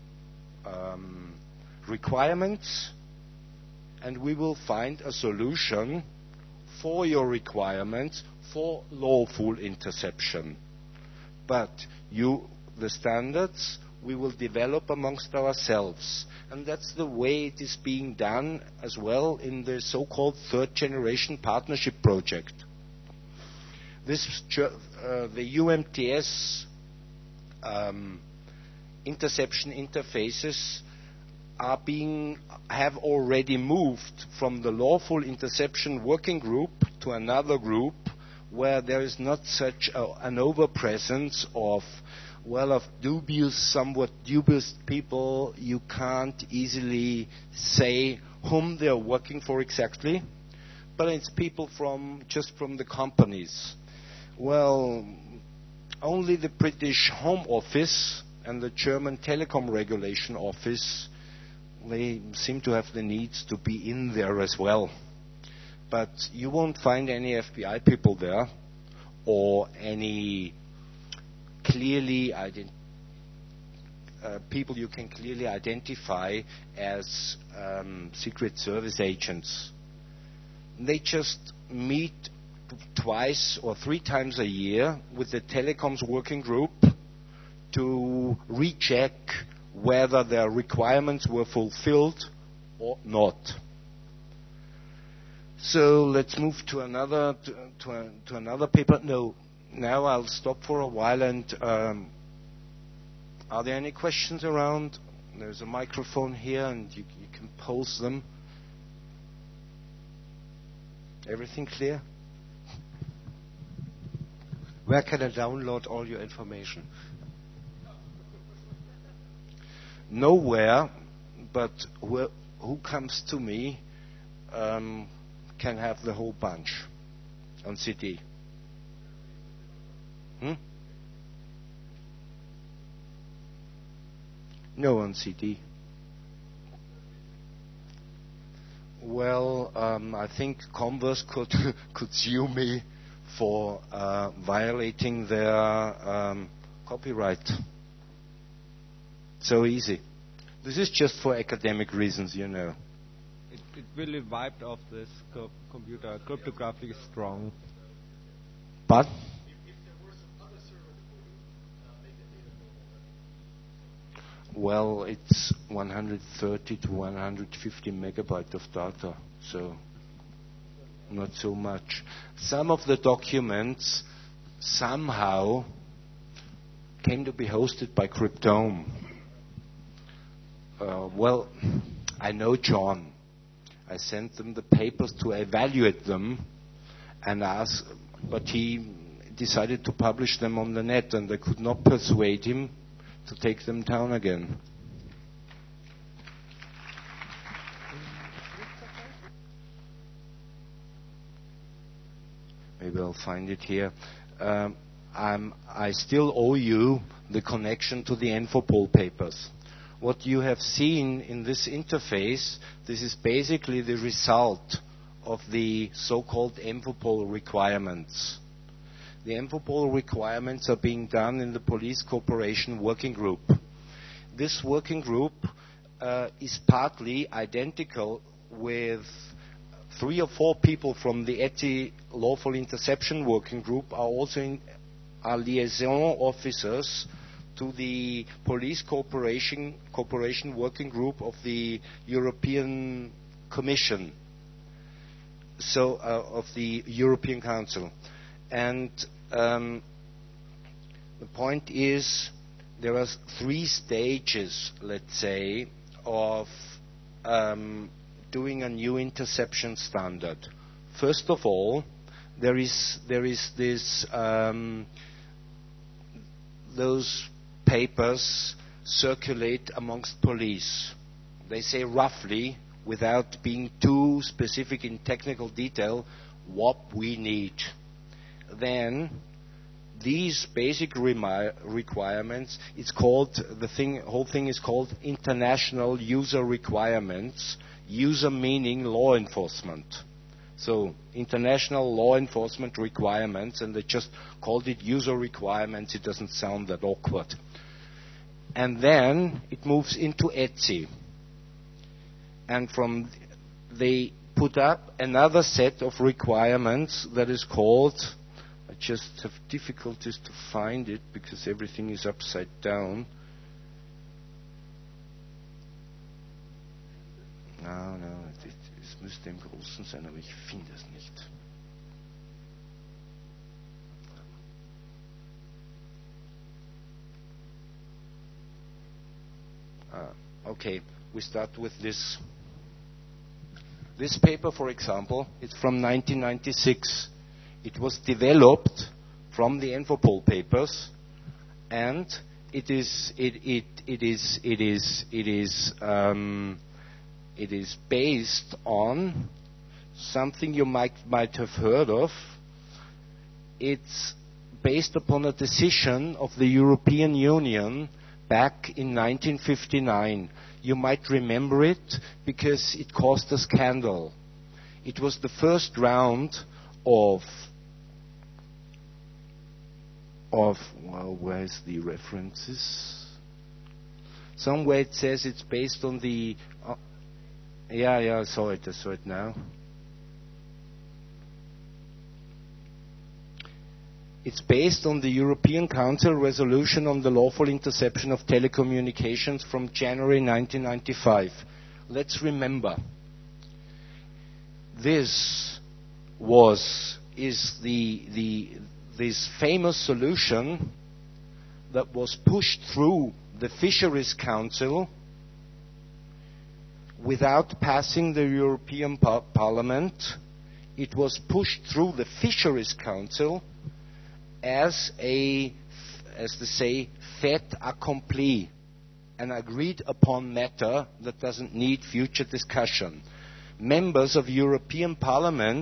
requirements, and we will find a solution for your requirements for lawful interception. But the standards, we will develop amongst ourselves. And that's the way it is being done as well in the so-called third generation partnership project. The UMTS interception interfaces have already moved from the lawful interception working group to another group where there is not such an overpresence of somewhat dubious people. You can't easily say whom they are working for exactly, but it's people just from the companies. Well, only the British Home Office and the German Telecom Regulation Office, they seem to have the needs to be in there as well. But you won't find any FBI people there or any people you can clearly identify as Secret Service agents. They just meet twice or three times a year with the telecoms working group to recheck whether their requirements were fulfilled or not. So let's move to another paper. No, now I'll stop for a while. And are there any questions around? There's a microphone here, and you can pose them. Everything clear? Where can I download all your information? Nowhere, but who comes to me can have the whole bunch on CD. No, on CD. Well, I think Converse could sue me for violating their copyright. So easy. This is just for academic reasons, you know. It really wiped off this computer. Cryptography is strong. But? Well, it's 130 to 150 megabytes of data, so not so much. Some of the documents somehow came to be hosted by Cryptome. Well, I know John. I sent them the papers to evaluate them and ask, but he decided to publish them on the net, and I could not persuade him to take them down again. Maybe I'll find it here. I still owe you the connection to the Enfopol papers. What you have seen in this interface, this is basically the result of the so-called Enfopol requirements. The Enfopol requirements are being done in the Police Cooperation Working Group. This working group is partly identical with 3 or 4 people from the ETSI Lawful Interception Working Group are also liaison officers to the Police Cooperation Working Group of the European Commission, of the European Council. And the point is, there are 3 stages, let's say, of doing a new interception standard. First of all, there is this those papers circulate amongst police. They say roughly, without being too specific in technical detail, what we need. Then these basic requirements, it's called, whole thing is called international user requirements, user meaning law enforcement. So international law enforcement requirements, and they just called it user requirements. It doesn't sound that awkward. And then it moves into ETSI. And they put up another set of requirements that is called, I just have difficulties to find it because everything is upside down. No, es müsste im Großen sein, aber ich finde es nicht. Okay, we start with this. This paper, for example, it's from 1996. It was developed from the Enfopol papers, and it is based on something you might have heard of. It's based upon a decision of the European Union back in 1959. You might remember it because it caused a scandal. It was the first round of well, where's the references? Somewhere it says it's based on the I saw it now. It's based on the European Council resolution on the lawful interception of telecommunications from January 1995. Let's remember, this is this famous solution that was pushed through the Fisheries Council without passing the European Parliament. It was pushed through the Fisheries Council as they say, fait accompli, an agreed upon matter that doesn't need future discussion. Members of European Parliament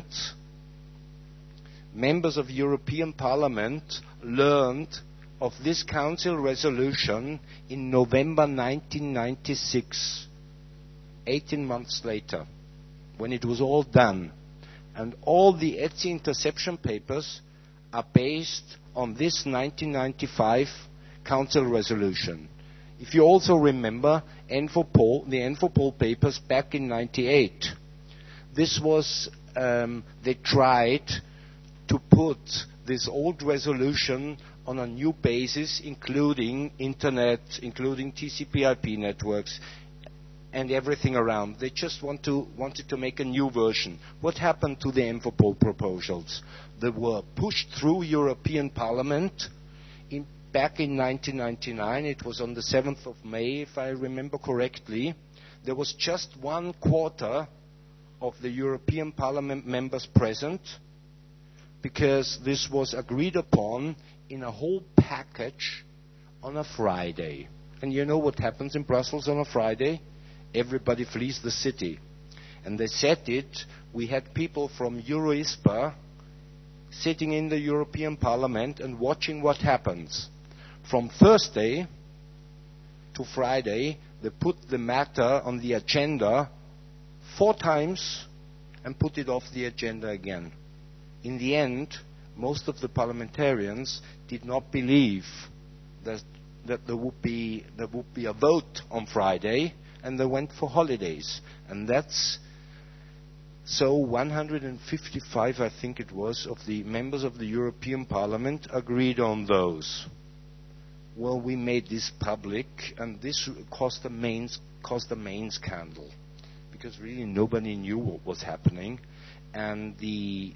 learned of this Council resolution in November 1996, 18 months later, when it was all done. And all the ETSI interception papers are based on this 1995 Council resolution. If you also remember, the Infopol papers back in '98. This was, they tried to put this old resolution on a new basis, including internet, including TCP/IP networks, and everything around. They just wanted to make a new version. What happened to the Infopol proposals? They were pushed through European Parliament back in 1999. It was on the 7th of May, if I remember correctly. There was just 1/4 of the European Parliament members present, because this was agreed upon in a whole package on a Friday. And you know what happens in Brussels on a Friday? Everybody flees the city. And they said it, we had people from EuroISPA sitting in the European Parliament and watching what happens. From Thursday to Friday, they put the matter on the agenda 4 times and put it off the agenda again. In the end, most of the parliamentarians did not believe that there would be a vote on Friday, and they went for holidays. And that's so 155, I think it was, of the members of the European Parliament agreed on those. Well, we made this public, and this caused the main scandal, because really nobody knew what was happening, and the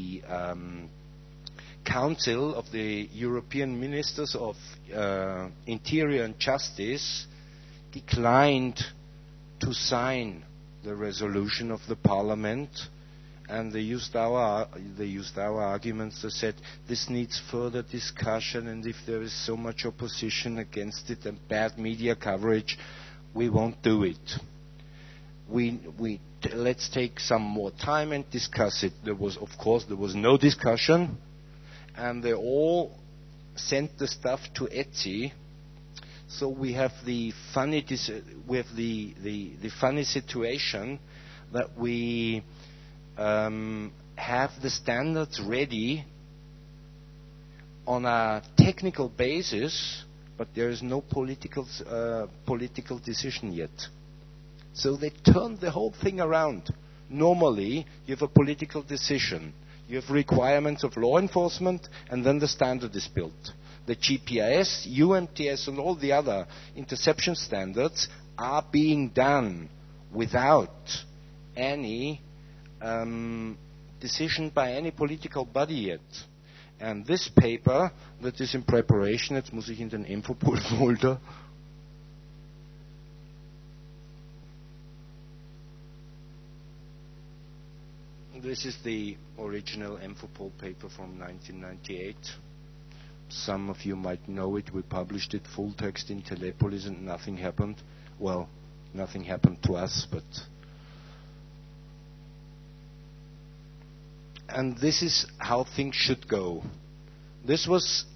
Council of the European Ministers of Interior and Justice declined to sign the resolution of the Parliament, and they used our arguments. They said this needs further discussion, and if there is so much opposition against it and bad media coverage, we won't do it. Let's take some more time and discuss it. There was no discussion, and they all sent the stuff to Etsy. So we have the funny funny situation that we have the standards ready on a technical basis, but there is no political decision yet. So they turned the whole thing around. Normally, you have a political decision. You have requirements of law enforcement, and then the standard is built. The GPRS, UMTS, and all the other interception standards are being done without any decision by any political body yet. And this paper that is in preparation, jetzt muss ich in den Infopol-Folder. This is the original Infopol paper from 1998. Some of you might know it. We published it full text in Telepolis and nothing happened. Well, nothing happened to us, but... And this is how things should go. This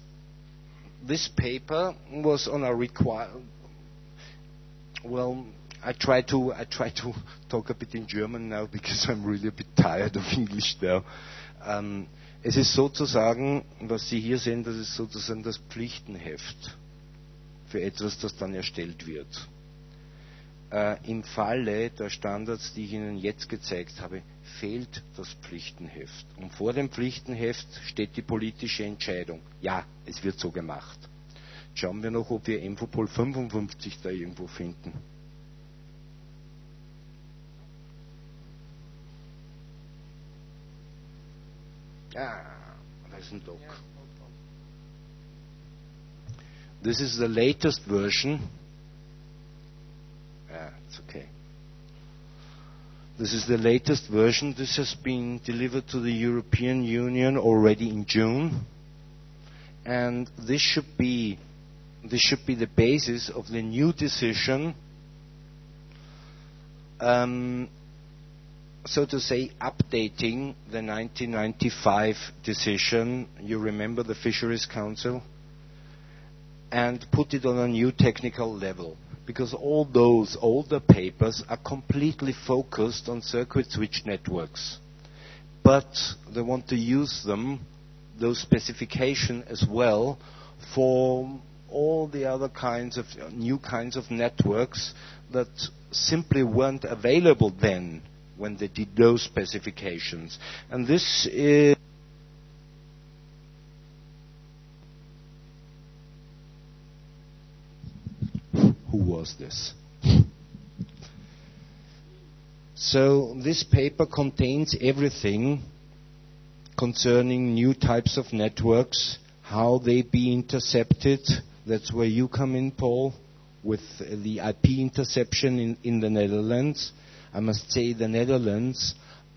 paper was on a well, I try to talk a bit in German now, because I'm really a bit tired of English now. Es ist sozusagen, was Sie hier sehen, das ist sozusagen das Pflichtenheft für etwas, das dann erstellt wird. Im Falle der Standards, die ich Ihnen jetzt gezeigt habe, fehlt das Pflichtenheft. Und vor dem Pflichtenheft steht die politische Entscheidung. Ja, es wird so gemacht. Schauen wir noch, ob wir Infopol 55 da irgendwo finden. There's a look. This is the latest version. It's okay. This is the latest version. This has been delivered to the European Union already in June, and this should be the basis of the new decision. So to say, updating the 1995 decision, you remember the Fisheries Council, and put it on a new technical level. Because all those older papers are completely focused on circuit switch networks. But they want to use them, those specifications as well, for all the other kinds of new kinds of networks that simply weren't available then when they did those specifications. And this is who was this? So this paper contains everything concerning new types of networks, how they be intercepted. That's where you come in, Paul, with the IP interception in the Netherlands. I must say the Netherlands,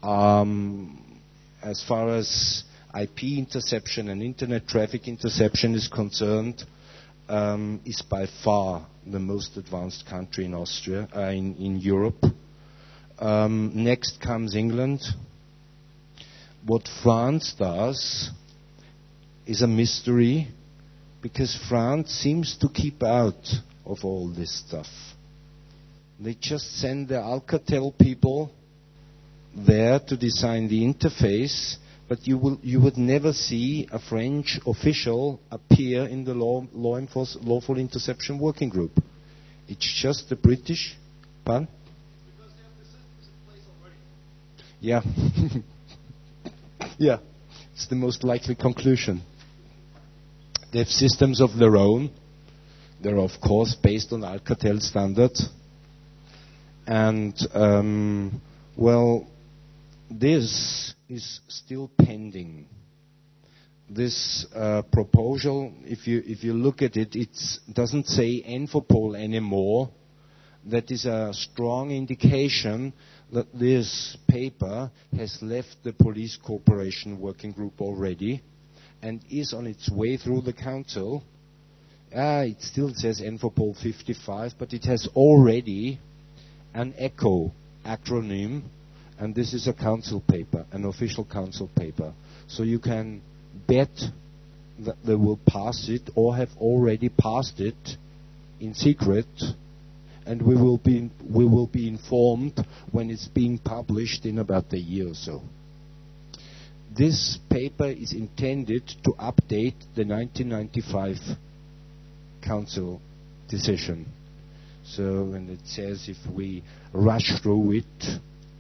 as far as IP interception and internet traffic interception is concerned, is by far the most advanced country in Austria, in Europe. Next comes England. What France does is a mystery, because France seems to keep out of all this stuff. They just send the Alcatel people there to design the interface, but you would never see a French official appear in the lawful interception working group. It's just the British. Pardon? Because they have the systems in place already. Yeah. Yeah, it's the most likely conclusion. They have systems of their own. They're, of course, based on Alcatel standards. And, well, this is still pending. This proposal, if you look at it, it doesn't say Infopol anymore. That is a strong indication that this paper has left the police cooperation working group already and is on its way through the council. It still says Infopol 55, but it has already an ECHO acronym, and this is a council paper, an official council paper. So you can bet that they will pass it or have already passed it in secret, and we will be informed when it's being published in about a year or so. This paper is intended to update the 1995 Council decision. So when it says if we rush through it,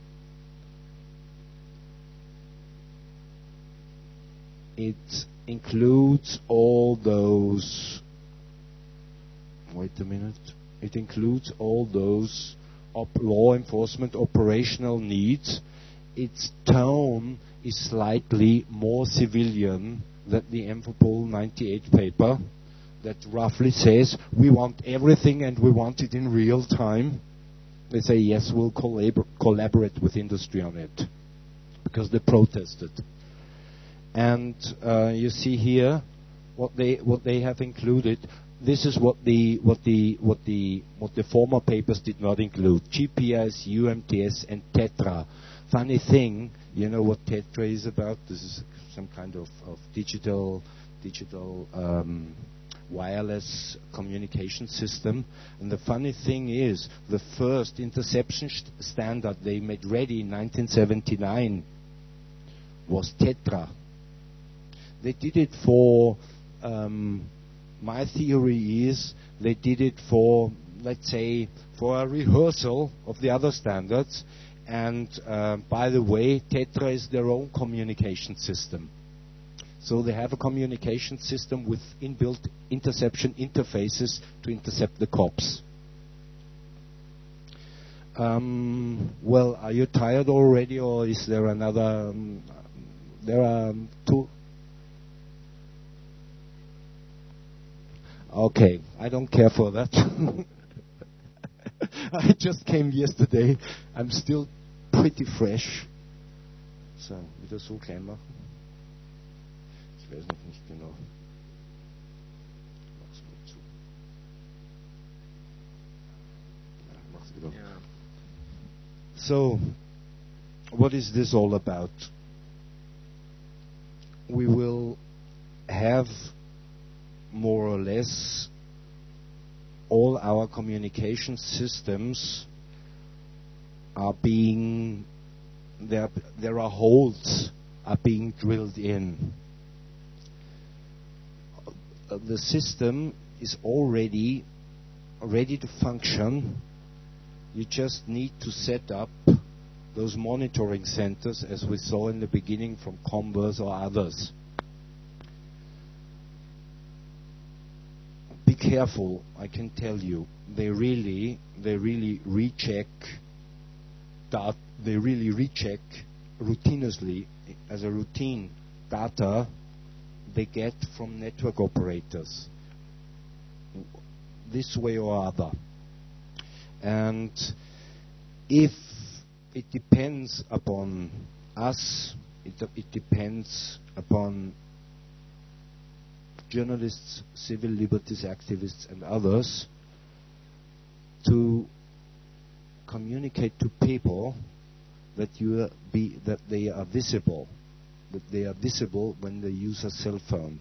it includes all those. Wait a minute. It includes all those law enforcement operational needs. Its tone is slightly more civilian than the Infopol 98 paper that roughly says we want everything and we want it in real time. They say yes, we'll collaborate with industry on it because they protested. And you see here what they have included. This is what the former papers did not include: GPS, UMTS, and Tetra. Funny thing, you know what Tetra is about? This is some kind of digital wireless communication system. And the funny thing is, the first interception standard they made ready in 1979 was Tetra. They did it for. My theory is they did it for, let's say, for a rehearsal of the other standards. And by the way, Tetra is their own communication system. So they have a communication system with inbuilt interception interfaces to intercept the cops. Well, are you tired already, or is there another? There are two. Okay, I don't care for that. I just came yesterday. I'm still pretty fresh. So, wieder so klein machen. Ich weiß noch nicht genau. Mach's mal zu. Ja, mach's wieder. Yeah. So, what is this all about? We will have more or less all our communication systems are being, there are holes are being drilled in. The system is already ready to function. You just need to set up those monitoring centers, as we saw in the beginning from Converse or others. Be careful, I can tell you. They really recheck that. They really recheck routinely, as a routine, data they get from network operators, this way or other. And if it depends upon us, it depends upon journalists, civil liberties activists and others to communicate to people that they are visible, when they use a cell phone.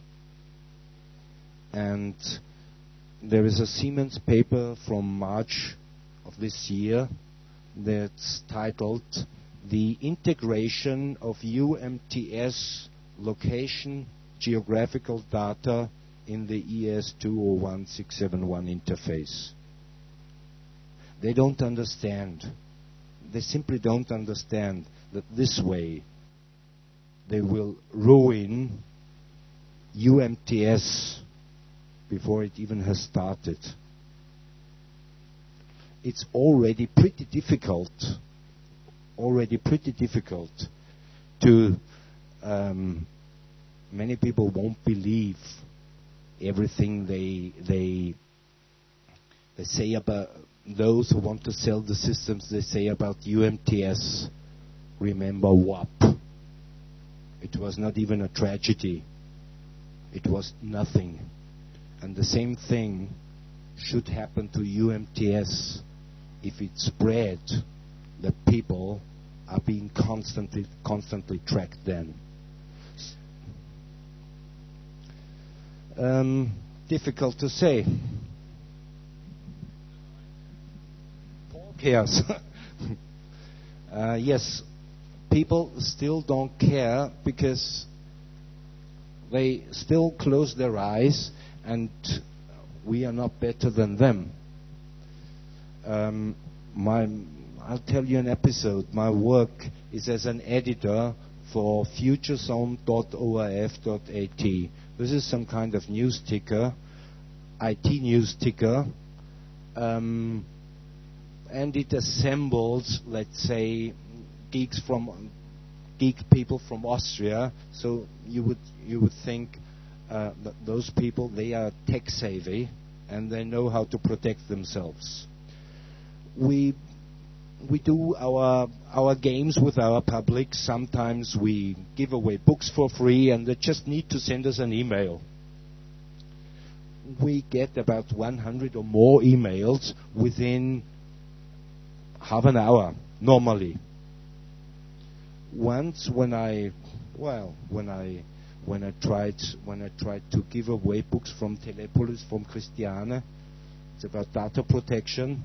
And there is a Siemens paper from March of this year that's titled "The Integration of UMTS Location Geographical Data in the ES201671 interface." They don't understand. They simply don't understand that this way they will ruin UMTS before it even has started. It's already pretty difficult to many people won't believe everything they say about those who want to sell the systems. They say about UMTS. Remember WAP. It was not even a tragedy. It was nothing. And the same thing should happen to UMTS if it spread that people are being constantly tracked then. Difficult to say. Paul cares. Yes, people still don't care because they still close their eyes, and we are not better than them. I'll tell you an episode. My work is as an editor for futurezone.orf.at. This is some kind of news ticker, IT news ticker, and it assembles, let's say, geek people from Austria. So you would think that those people, they are tech savvy and they know how to protect themselves. We do our games with our public. Sometimes we give away books for free, and they just need to send us an email. We get about 100 or more emails within half an hour normally. Once when I tried to give away books from Telepolis, from Christiane, it's about data protection.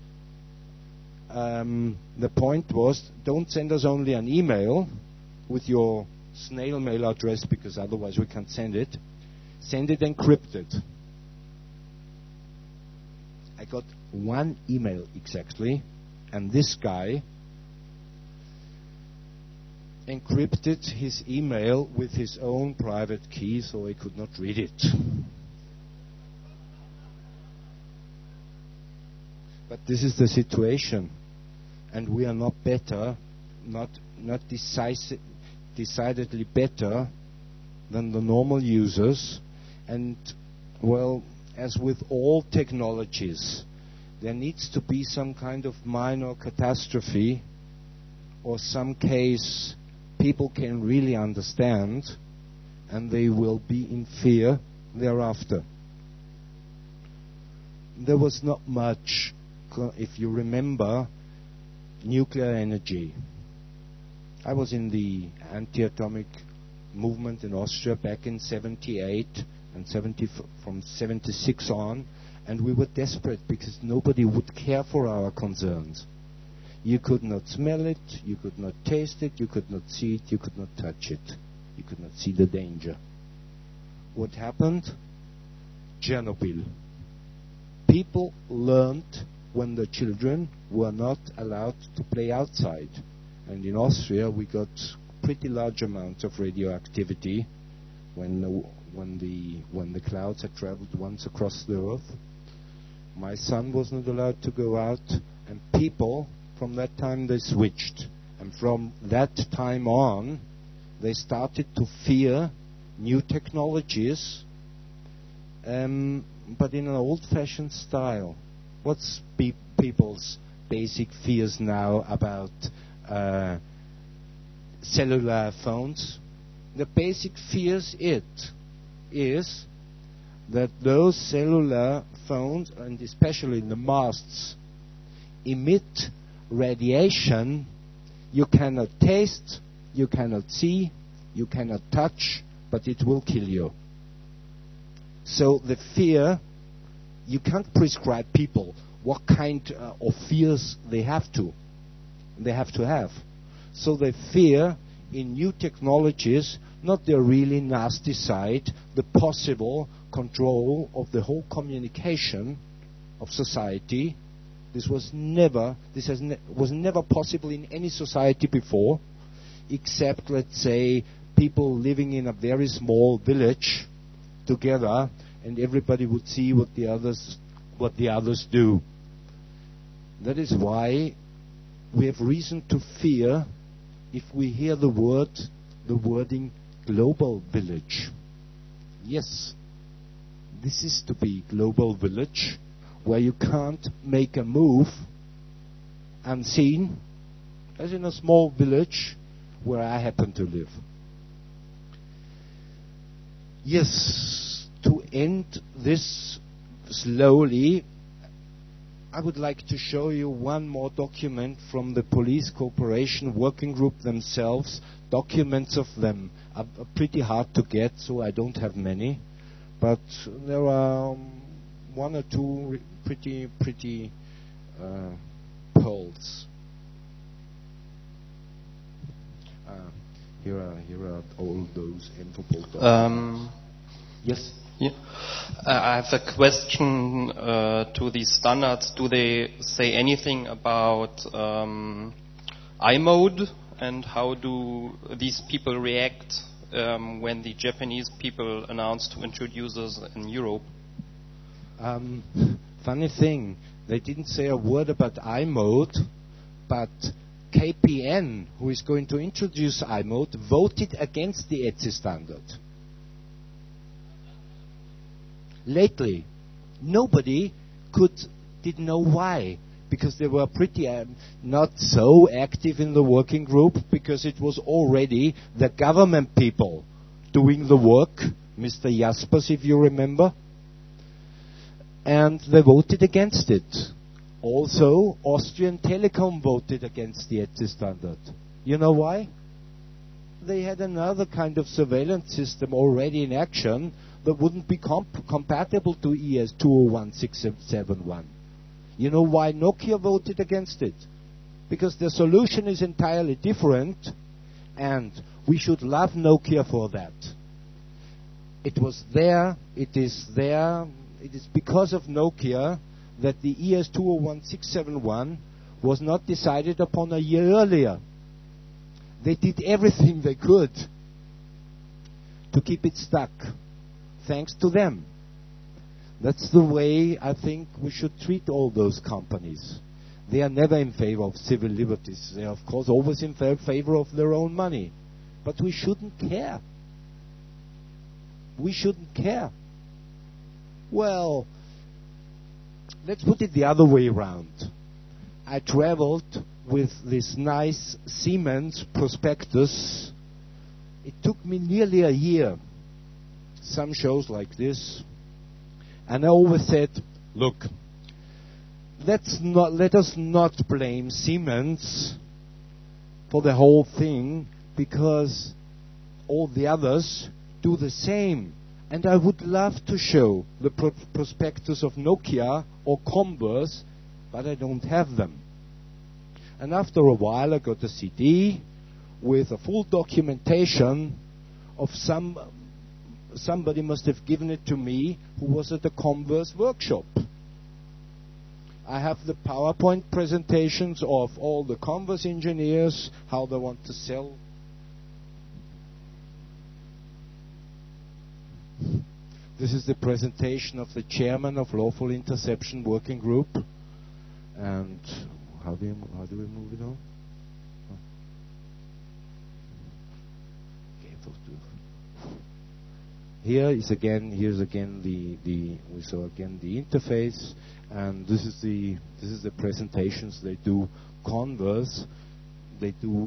The point was, don't send us only an email with your snail mail address, because otherwise we can't send it. Send it encrypted. I got one email exactly, and this guy encrypted his email with his own private key, so I could not read it. But this is the situation. And we are not better, not decidedly better than the normal users. And, well, as with all technologies, there needs to be some kind of minor catastrophe or some case people can really understand, and they will be in fear thereafter. There was not much, if you remember, nuclear energy. I was in the anti-atomic movement in Austria back in 78 and from 76 on, and we were desperate because nobody would care for our concerns. You could not smell it, you could not taste it, you could not see it, you could not touch it. You could not see the danger. What happened? Chernobyl. people learned when the children were not allowed to play outside. And in Austria, we got pretty large amounts of radioactivity when the clouds had traveled once across the earth. My son was not allowed to go out, and people, from that time, they switched. And from that time on, they started to fear new technologies, but in an old-fashioned style. What's people's basic fears now about cellular phones? The basic fears is that those cellular phones, and especially the masts, emit radiation you cannot taste, you cannot see, you cannot touch, but it will kill you. So the fear, you can't prescribe people what kind of fears they have to have. So they fear in new technologies, not the really nasty side, the possible control of the whole communication of society. This was never possible in any society before, except, let's say, people living in a very small village together, and everybody would see what the others do. That is why we have reason to fear if we hear the wording global village. Yes, this is to be global village, where you can't make a move unseen, as in a small village where I happen to live. Yes, to end this slowly, I would like to show you one more document from the Police Cooperation Working Group themselves. Documents of them are pretty hard to get, so I don't have many. But there are one or two pretty pearls. Here are all those info. Yes. Yeah. I have a question to these standards. Do they say anything about I-mode, and how do these people react when the Japanese people announce to introduce us in Europe? Funny thing, they didn't say a word about I-mode, but KPN, who is going to introduce I-mode, voted against the ETSI standard. Lately, nobody didn't know why, because they were pretty not so active in the working group, because it was already the government people doing the work, Mr. Jaspers, if you remember, and they voted against it. Also, Austrian Telecom voted against the ETSI standard. You know why? They had another kind of surveillance system already in action that wouldn't be compatible to ES 201.671. You know why Nokia voted against it? Because the solution is entirely different, and we should love Nokia for that. It was there, it is there, it is because of Nokia that the ES 201.671 was not decided upon a year earlier. They did everything they could to keep it stuck. Thanks to them. That's the way I think we should treat all those companies. They are never in favor of civil liberties. They are, of course, always in favor of their own money. But we shouldn't care. We shouldn't care. Well, let's put it the other way around. I traveled with this nice Siemens prospectus. It took me nearly a year. Some shows like this. And I always said, look, let us not blame Siemens for the whole thing, because all the others do the same. And I would love to show the prospectus of Nokia or Converse, but I don't have them. And after a while I got a CD with a full documentation of somebody must have given it to me who was at the Converse workshop. I have the PowerPoint presentations of all the Converse engineers, how they want to sell. This is the presentation of the chairman of Lawful Interception Working Group. And how do we move it on? Here's again we saw again the interface, and this is the presentations they do. Converse, they do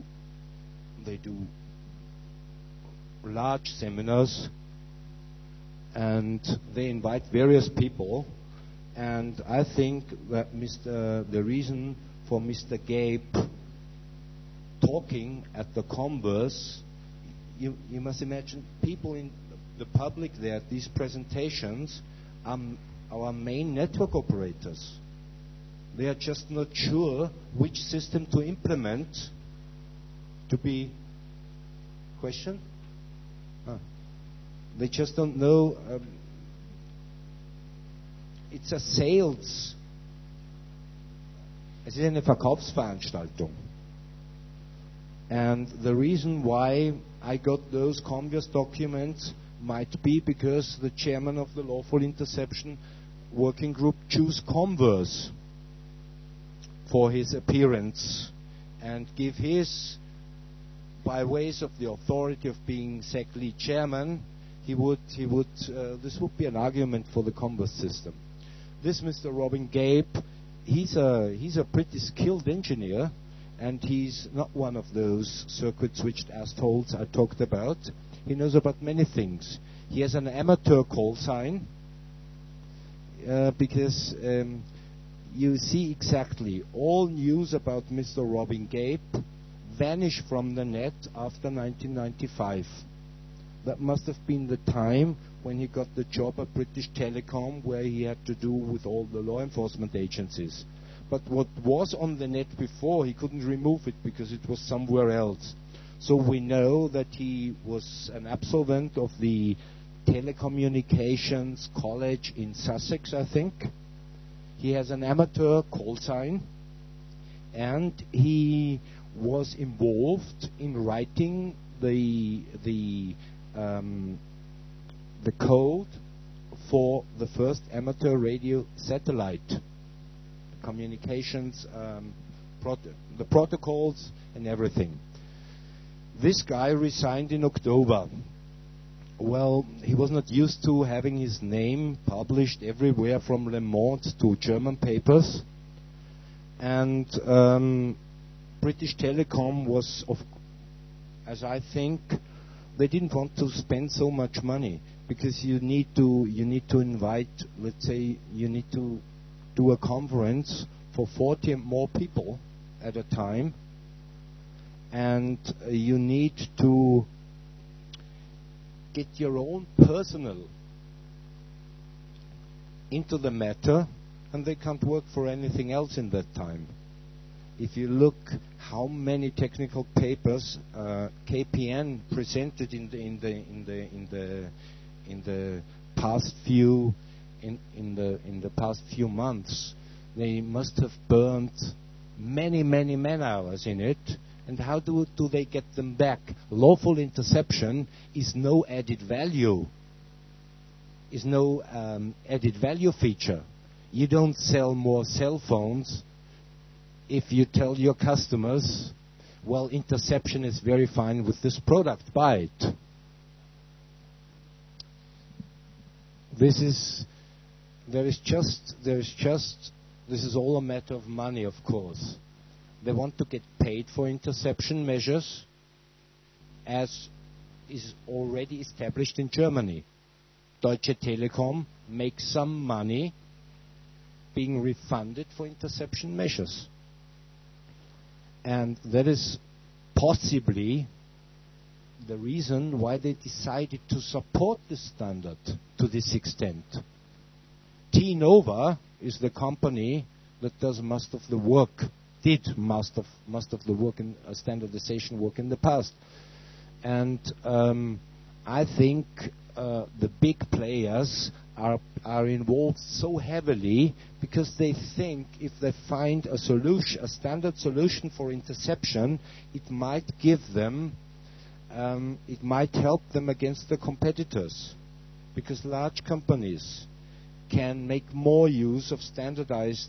large seminars, and they invite various people. And I think that the reason for Mr. Gabe talking at the Converse, you must imagine people in the public there at these presentations are our main network operators. They are just not sure which system to implement to be... Question? They just don't know. It's a sales. Es ist eine Verkaufsveranstaltung. And the reason why I got those Converse documents might be because the chairman of the Lawful Interception Working Group chose Converse for his appearance and give his, by ways of the authority of being SEC chairman, this would be an argument for the Converse system. This Mr. Robin Gabe, he's a pretty skilled engineer, and he's not one of those circuit-switched assholes I talked about. He knows about many things. He has an amateur call sign because you see exactly all news about Mr. Robin Gabe vanish from the net after 1995. That must have been the time when he got the job at British Telecom, where he had to do with all the law enforcement agencies. But what was on the net before, he couldn't remove it because it was somewhere else. So we know that he was an absolvent of the Telecommunications College in Sussex, I think. He has an amateur call sign, and he was involved in writing the code for the first amateur radio satellite communications, the protocols and everything. This guy resigned in October. Well, he was not used to having his name published everywhere from Le Monde to German papers. And British Telecom was, as I think, they didn't want to spend so much money because you need to invite, let's say, you need to do a conference for 40 and more people at a time, and you need to get your own personnel into the matter, and they can't work for anything else in that time. If you look how many technical papers KPN presented in the past few months, they must have burned many man hours in it. And how do they get them back? Lawful interception is no added value. Is no added value feature. You don't sell more cell phones if you tell your customers, well, interception is very fine with this product, buy it. This is all a matter of money, of course. They want to get paid for interception measures, as is already established in Germany. Deutsche Telekom makes some money being refunded for interception measures. And that is possibly the reason why they decided to support this standard to this extent. T-Nova is the company that does most of the work, did most of the work in standardization work in the past. And I think the big players are involved so heavily because they think if they find a solution, a standard solution for interception, it might give them, it might help them against the competitors, because large companies can make more use of standardized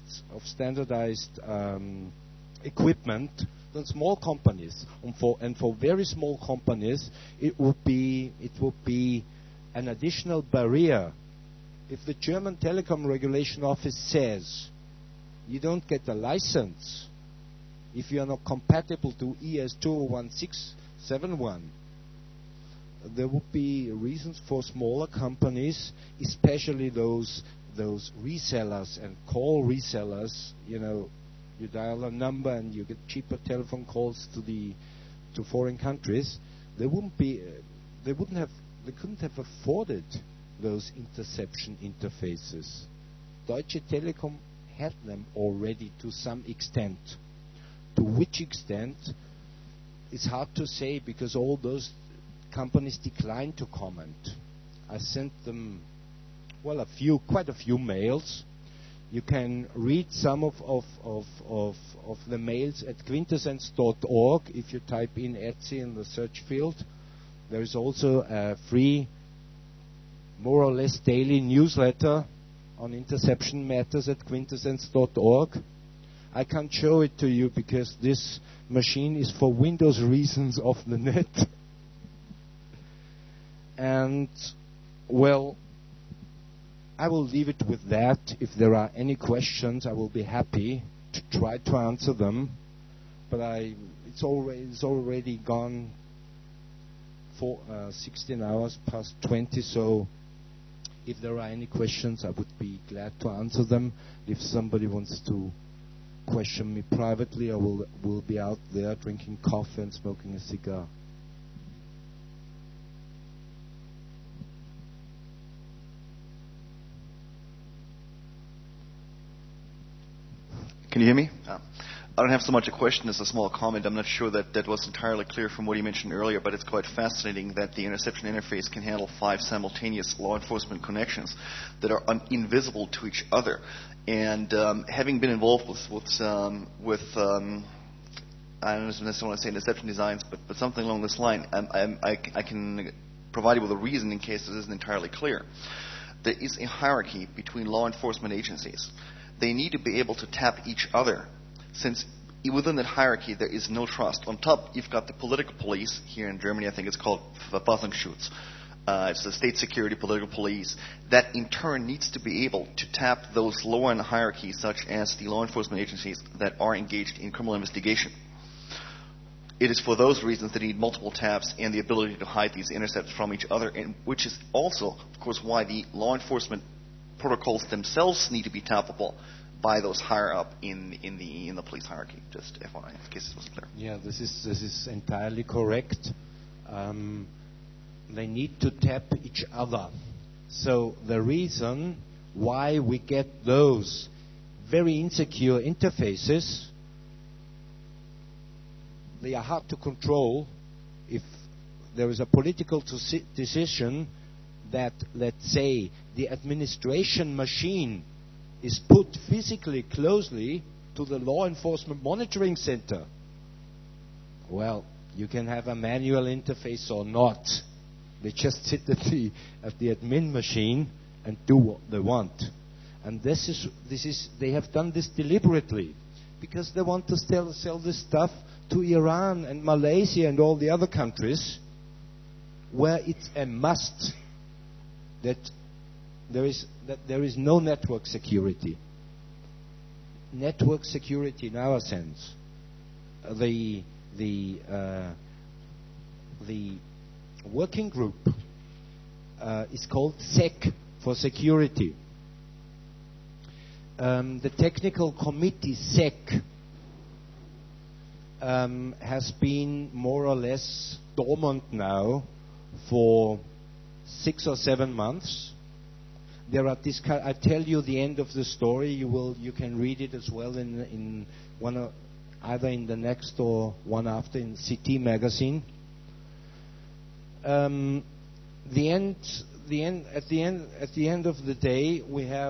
equipment than small companies. And for very small companies, it would be an additional barrier. If the German Telecom Regulation Office says you don't get a license if you are not compatible to ES 21671, there would be reasons for smaller companies, especially those resellers and call resellers. You know, you dial a number and you get cheaper telephone calls to foreign countries. They couldn't have afforded those interception interfaces. Deutsche Telekom had them already to some extent. To which extent, it's hard to say, because all those companies declined to comment. I sent them, quite a few mails. You can read some of the mails at quintessence.org if you type in ETSI in the search field. There is also a free, more or less daily newsletter on interception matters at quintessence.org. I can't show it to you because this machine is for Windows reasons off the net. And, well, I will leave it with that. If there are any questions, I will be happy to try to answer them. But it's already gone for 16 hours past 20, so if there are any questions, I would be glad to answer them. If somebody wants to question me privately, I will be out there drinking coffee and smoking a cigar. Can you hear me? I don't have so much a question as a small comment. I'm not sure that was entirely clear from what you mentioned earlier, but it's quite fascinating that the interception interface can handle 5 simultaneous law enforcement connections that are invisible to each other. And having been involved with I don't necessarily want to say interception designs, but something along this line, I can provide you with a reason in case it isn't entirely clear. There is a hierarchy between law enforcement agencies. They need to be able to tap each other, since within that hierarchy there is no trust. On top, you've got the political police. Here in Germany, I think it's called Verfassungsschutz. It's the state security political police that in turn needs to be able to tap those lower in the hierarchy, such as the law enforcement agencies that are engaged in criminal investigation. It is for those reasons that they need multiple taps and the ability to hide these intercepts from each other, and which is also, of course, why the law enforcement protocols themselves need to be tappable by those higher up in the police hierarchy. Just FYI, in case this wasn't clear. Yeah, this is entirely correct. They need to tap each other. So the reason why we get those very insecure interfaces, they are hard to control if there is a political decision that, let's say, the administration machine is put physically closely to the law enforcement monitoring center. Well, you can have a manual interface or not. They just sit at the admin machine and do what they want. And this is they have done this deliberately because they want to sell this stuff to Iran and Malaysia and all the other countries where it's a must that there is no network security. Network security in our sense, the working group is called SEC for security. The technical committee SEC has been more or less dormant now for 6 or 7 months. There are I tell you the end of the story. You can read it as well in one either in the next or one after in CT magazine. The end. the end of the day, we have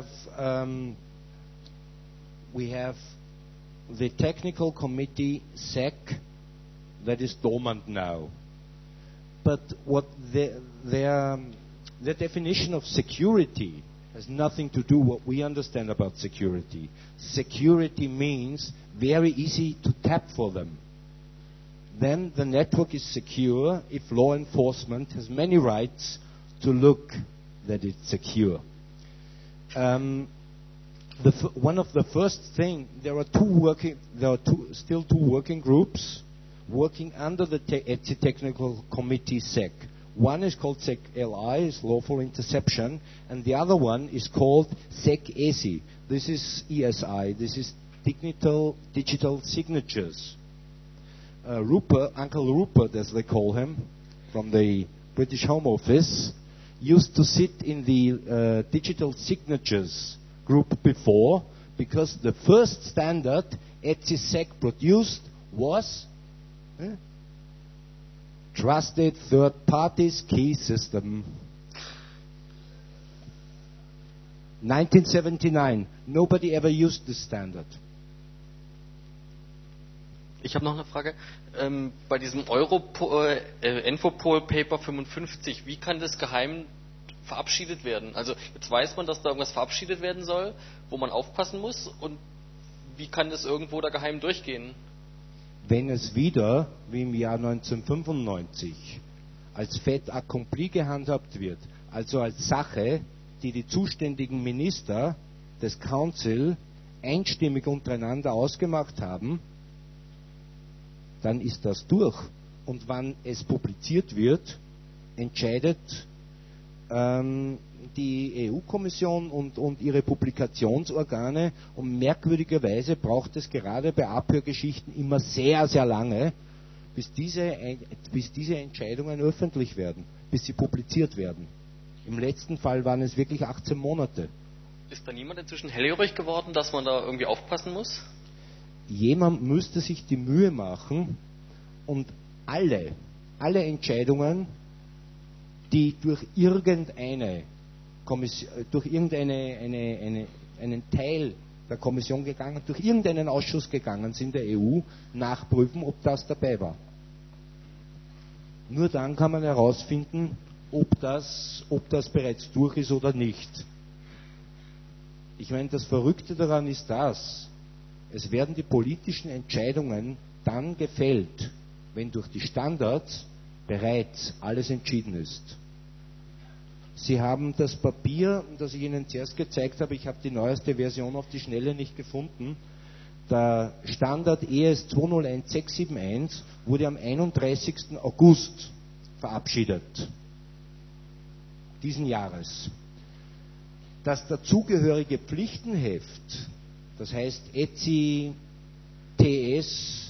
the technical committee SEC that is dormant now. But what their definition of security has nothing to do with what we understand about security. Security means very easy to tap for them. Then the network is secure if law enforcement has many rights to look that it's secure. One of the first things, there are still two working groups working under the ETSI Technical Committee SEC. One is called SEC-LI, is lawful interception, and the other one is called SEC-ESI. This is ESI. This is digital signatures. Uncle Rupert, as they call him, from the British Home Office, used to sit in the digital signatures group before, because the first standard ETSI-SEC produced was Trusted Third Parties Key System. 1979. Nobody ever used this standard. Ich habe noch eine Frage. Bei diesem Infopol Paper 55, wie kann das geheim verabschiedet werden? Also jetzt weiß man, dass da irgendwas verabschiedet werden soll, wo man aufpassen muss, und wie kann das irgendwo da geheim durchgehen? Wenn es wieder, wie im Jahr 1995, als fait accompli gehandhabt wird, also als Sache, die die zuständigen Minister des Council einstimmig untereinander ausgemacht haben, dann ist das durch. Und wann es publiziert wird, entscheidet die EU-Kommission und ihre Publikationsorgane, und merkwürdigerweise braucht es gerade bei Abhörgeschichten immer sehr, sehr lange, bis diese Entscheidungen öffentlich werden, bis sie publiziert werden. Im letzten Fall waren es wirklich 18 Monate. Ist da niemand inzwischen hellhörig geworden, dass man da irgendwie aufpassen muss? Jemand müsste sich die Mühe machen und alle Entscheidungen, die durch irgendeinen Teil der Kommission gegangen, durch irgendeinen Ausschuss gegangen sind der EU, nachprüfen, ob das dabei war. Nur dann kann man herausfinden, ob das bereits durch ist oder nicht. Ich meine, das Verrückte daran ist das: Es werden die politischen Entscheidungen dann gefällt, wenn durch die Standards bereits alles entschieden ist. Sie haben das Papier, das ich Ihnen zuerst gezeigt habe, ich habe die neueste Version auf die Schnelle nicht gefunden. Der Standard ES 201671 wurde am 31. August verabschiedet, diesen Jahres. Das dazugehörige Pflichtenheft, das heißt ETSI TS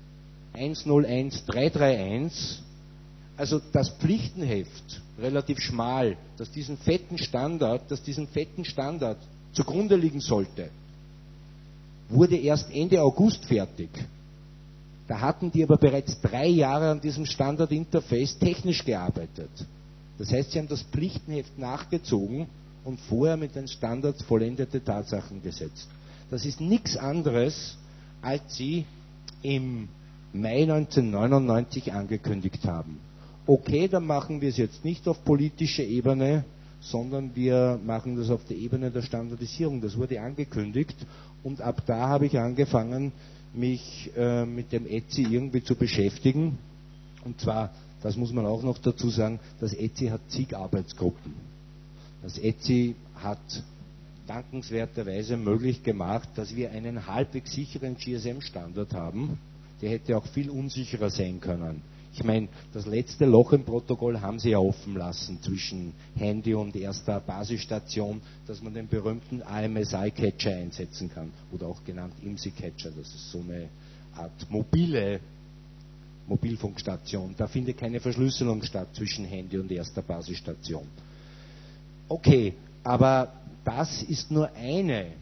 101331, also das Pflichtenheft, relativ schmal, das diesem fetten Standard zugrunde liegen sollte, wurde erst Ende August fertig. Da hatten die aber bereits 3 Jahre an diesem Standard-Interface technisch gearbeitet. Das heißt, sie haben das Pflichtenheft nachgezogen und vorher mit den Standards vollendete Tatsachen gesetzt. Das ist nichts anderes, als sie im Mai 1999 angekündigt haben. Okay, dann machen wir es jetzt nicht auf politischer Ebene, sondern wir machen das auf der Ebene der Standardisierung. Das wurde angekündigt, und ab da habe ich angefangen, mich mit dem ETSI irgendwie zu beschäftigen. Und zwar, das muss man auch noch dazu sagen, das ETSI hat zig Arbeitsgruppen. Das ETSI hat dankenswerterweise möglich gemacht, dass wir einen halbwegs sicheren GSM-Standard haben. Der hätte auch viel unsicherer sein können. Ich meine, das letzte Loch im Protokoll haben sie ja offen lassen zwischen Handy und erster Basisstation, dass man den berühmten AMSI-Catcher einsetzen kann, oder auch genannt IMSI-Catcher. Das ist so eine Art Mobilfunkstation. Da findet keine Verschlüsselung statt zwischen Handy und erster Basisstation. Okay, aber das ist nur eine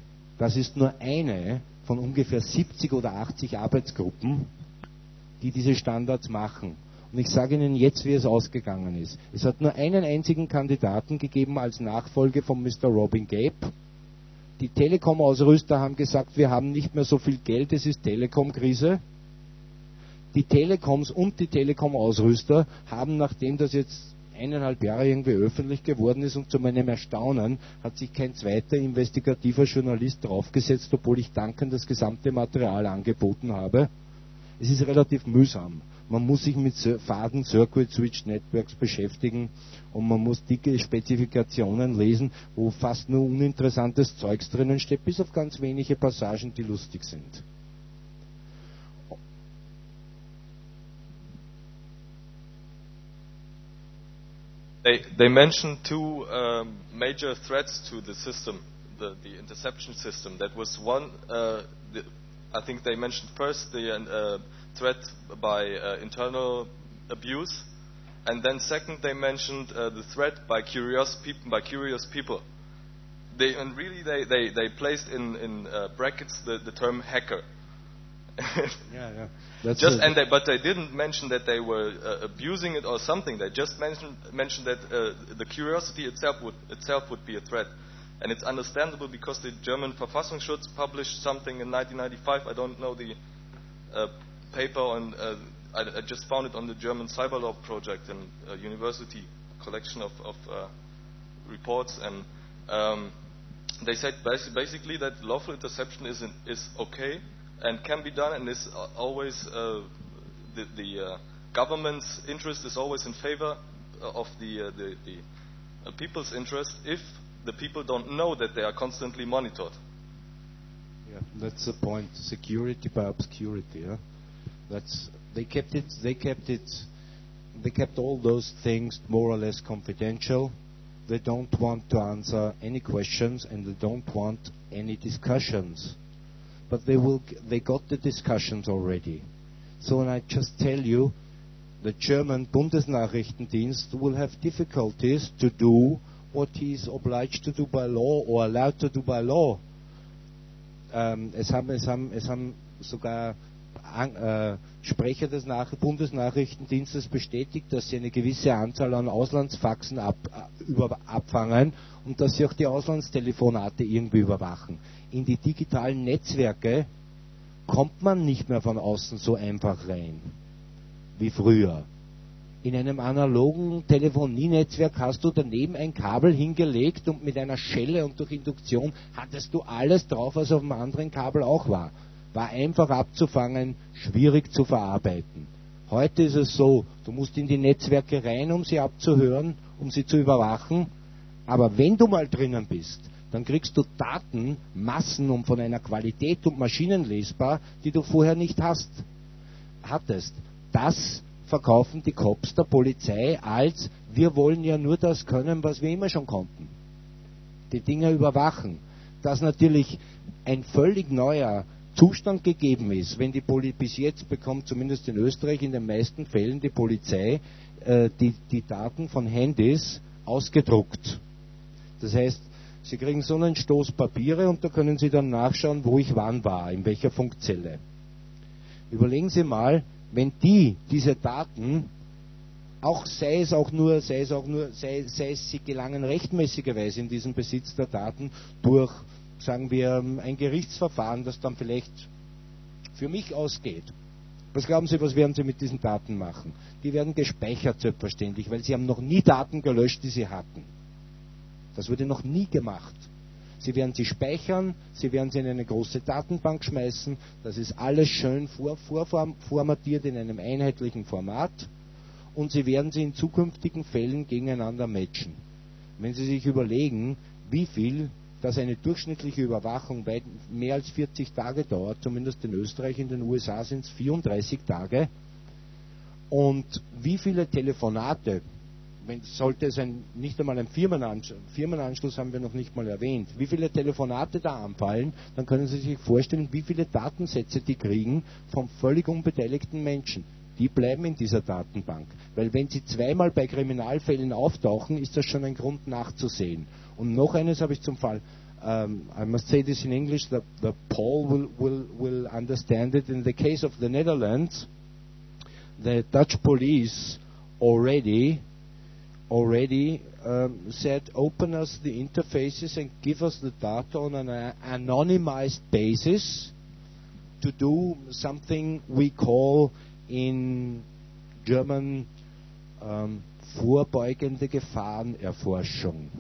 von ungefähr 70 oder 80 Arbeitsgruppen, die diese Standards machen. Und ich sage Ihnen jetzt, wie es ausgegangen ist. Es hat nur einen einzigen Kandidaten gegeben als Nachfolge von Mr. Robin Gabe. Die Telekom-Ausrüster haben gesagt, wir haben nicht mehr so viel Geld, es ist Telekom-Krise. Die Telekoms und die Telekom-Ausrüster haben, nachdem das jetzt 1,5 Jahre irgendwie öffentlich geworden ist, und zu meinem Erstaunen hat sich kein zweiter investigativer Journalist draufgesetzt, obwohl ich dankend das gesamte Material angeboten habe. Es ist relativ mühsam. Man muss sich mit faden Circuit Switch Networks beschäftigen und man muss dicke Spezifikationen lesen, wo fast nur uninteressantes Zeugs drinnen steht, bis auf ganz wenige Passagen, die lustig sind. They mentioned two major threats to the system, the interception system. That was one, I think they mentioned first the threat by internal abuse, and then second they mentioned the threat by curious people. They placed in brackets the term hacker. Yeah. But they didn't mention that they were abusing it or something. They just mentioned that the curiosity itself would be a threat, and it's understandable because the German Verfassungsschutz published something in 1995. I don't know the paper on. I just found it on the German Cyber Law Project and university collection of reports, and they said basically that lawful interception is okay and can be done, and is always the government's interest is always in favor of the people's interest if the people don't know that they are constantly monitored. Yeah, that's the point. Security by obscurity. Yeah? They kept all those things more or less confidential. They don't want to answer any questions, and they don't want any discussions. But they got the discussions already. So when I just tell you, the German Bundesnachrichtendienst will have difficulties to do what he is obliged to do by law or allowed to do by law. Es haben sogar Sprecher des Bundesnachrichtendienstes bestätigt, dass sie eine gewisse Anzahl an Auslandsfaxen abfangen und dass sie auch die Auslandstelefonate irgendwie überwachen. In die digitalen Netzwerke kommt man nicht mehr von außen so einfach rein wie früher. In einem analogen Telefonienetzwerk hast du daneben ein Kabel hingelegt und mit einer Schelle und durch Induktion hattest du alles drauf, was auf dem anderen Kabel auch war. War einfach abzufangen, schwierig zu verarbeiten. Heute ist es so, du musst in die Netzwerke rein, um sie abzuhören, um sie zu überwachen, aber wenn du mal drinnen bist, dann kriegst du Datenmassen und von einer Qualität und maschinenlesbar, die du vorher nicht hattest. Das verkaufen die Cops der Polizei als, wir wollen ja nur das können, was wir immer schon konnten. Die Dinger überwachen. Dass natürlich ein völlig neuer Zustand gegeben ist, wenn die bis jetzt bekommt, zumindest in Österreich in den meisten Fällen, die Polizei die Daten von Handys ausgedruckt. Das heißt, Sie kriegen so einen Stoß Papiere und da können Sie dann nachschauen, wo ich wann war, in welcher Funkzelle. Überlegen Sie mal, wenn diese Daten, sei es, sie gelangen rechtmäßigerweise in diesen Besitz der Daten durch, sagen wir, ein Gerichtsverfahren, das dann vielleicht für mich ausgeht. Was glauben Sie, was werden Sie mit diesen Daten machen? Die werden gespeichert, selbstverständlich, weil Sie haben noch nie Daten gelöscht, die Sie hatten. Das wurde noch nie gemacht. Sie werden sie speichern, Sie werden sie in eine große Datenbank schmeißen, das ist alles schön vorformatiert in einem einheitlichen Format und Sie werden sie in zukünftigen Fällen gegeneinander matchen. Wenn Sie sich überlegen, wie viel dass eine durchschnittliche Überwachung weit mehr als 40 Tage dauert, zumindest in Österreich, in den USA sind es 34 Tage, und wie viele Telefonate, sollte es nicht einmal ein Firmenanschluss haben wir noch nicht mal erwähnt, wie viele Telefonate da anfallen, dann können Sie sich vorstellen, wie viele Datensätze die kriegen von völlig unbeteiligten Menschen. Die bleiben in dieser Datenbank. Weil wenn sie zweimal bei Kriminalfällen auftauchen, ist das schon ein Grund nachzusehen. Und noch eines habe ich zum Fall, I must say this in English, the Paul will understand it. In the case of the Netherlands, the Dutch police already said, open us the interfaces and give us the data on an anonymized basis to do something we call in German vorbeugende Gefahrenerforschung.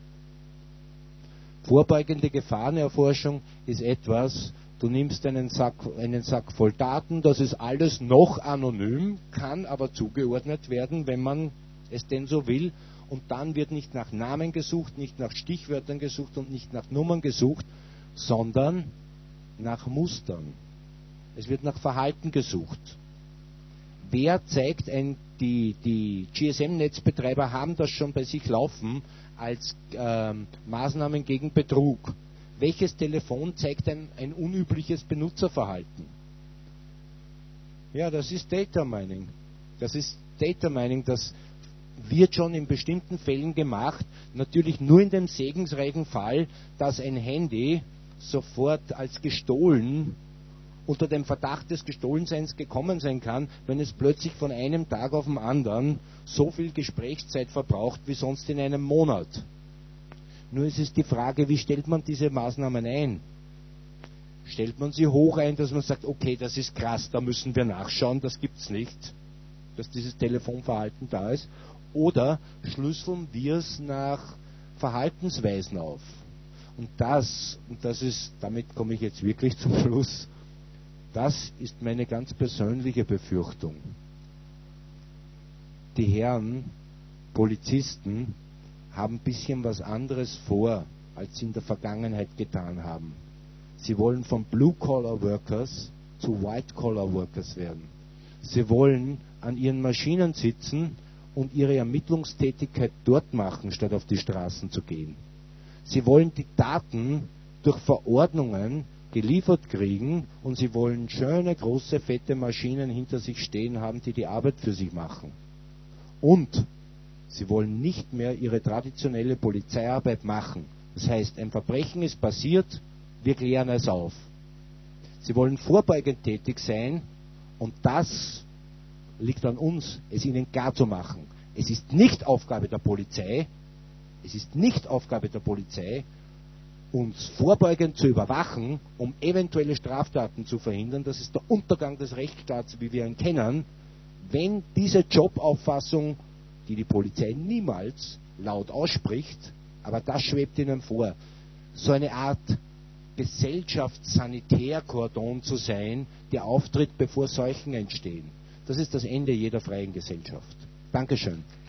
Vorbeugende Gefahrenerforschung ist etwas, du nimmst einen Sack voll Daten, das ist alles noch anonym, kann aber zugeordnet werden, wenn man es denn so will, und dann wird nicht nach Namen gesucht, nicht nach Stichwörtern gesucht und nicht nach Nummern gesucht, sondern nach Mustern. Es wird nach Verhalten gesucht. Wer zeigt die GSM-Netzbetreiber haben das schon bei sich laufen als Maßnahmen gegen Betrug. Welches Telefon zeigt ein unübliches Benutzerverhalten? Ja, das ist Data Mining. Das ist Data Mining, das wird schon in bestimmten Fällen gemacht, natürlich nur in dem segensreichen Fall, dass ein Handy sofort als gestohlen unter dem Verdacht des Gestohlenseins gekommen sein kann, wenn es plötzlich von einem Tag auf den anderen so viel Gesprächszeit verbraucht wie sonst in einem Monat. Nur ist es die Frage, wie stellt man diese Maßnahmen ein? Stellt man sie hoch ein, dass man sagt, okay, das ist krass, da müssen wir nachschauen, das gibt's nicht, dass dieses Telefonverhalten da ist, oder schlüsseln wir es nach Verhaltensweisen auf? Und das ist, damit komme ich jetzt wirklich zum Schluss, das ist meine ganz persönliche Befürchtung. Die Herren Polizisten haben ein bisschen was anderes vor, als sie in der Vergangenheit getan haben. Sie wollen von Blue-Collar-Workers zu White-Collar-Workers werden. Sie wollen an ihren Maschinen sitzen und ihre Ermittlungstätigkeit dort machen, statt auf die Straßen zu gehen. Sie wollen die Daten durch Verordnungen geliefert kriegen und sie wollen schöne, große, fette Maschinen hinter sich stehen haben, die die Arbeit für sie machen. Und sie wollen nicht mehr ihre traditionelle Polizeiarbeit machen. Das heißt, ein Verbrechen ist passiert, wir klären es auf. Sie wollen vorbeugend tätig sein und das liegt an uns, es ihnen klar zu machen. Es ist nicht Aufgabe der Polizei, uns vorbeugend zu überwachen, um eventuelle Straftaten zu verhindern. Das ist der Untergang des Rechtsstaats, wie wir ihn kennen, wenn diese Jobauffassung, die die Polizei niemals laut ausspricht, aber das schwebt ihnen vor, so eine Art Gesellschaftssanitärkordon zu sein, der auftritt, bevor Seuchen entstehen. Das ist das Ende jeder freien Gesellschaft. Dankeschön.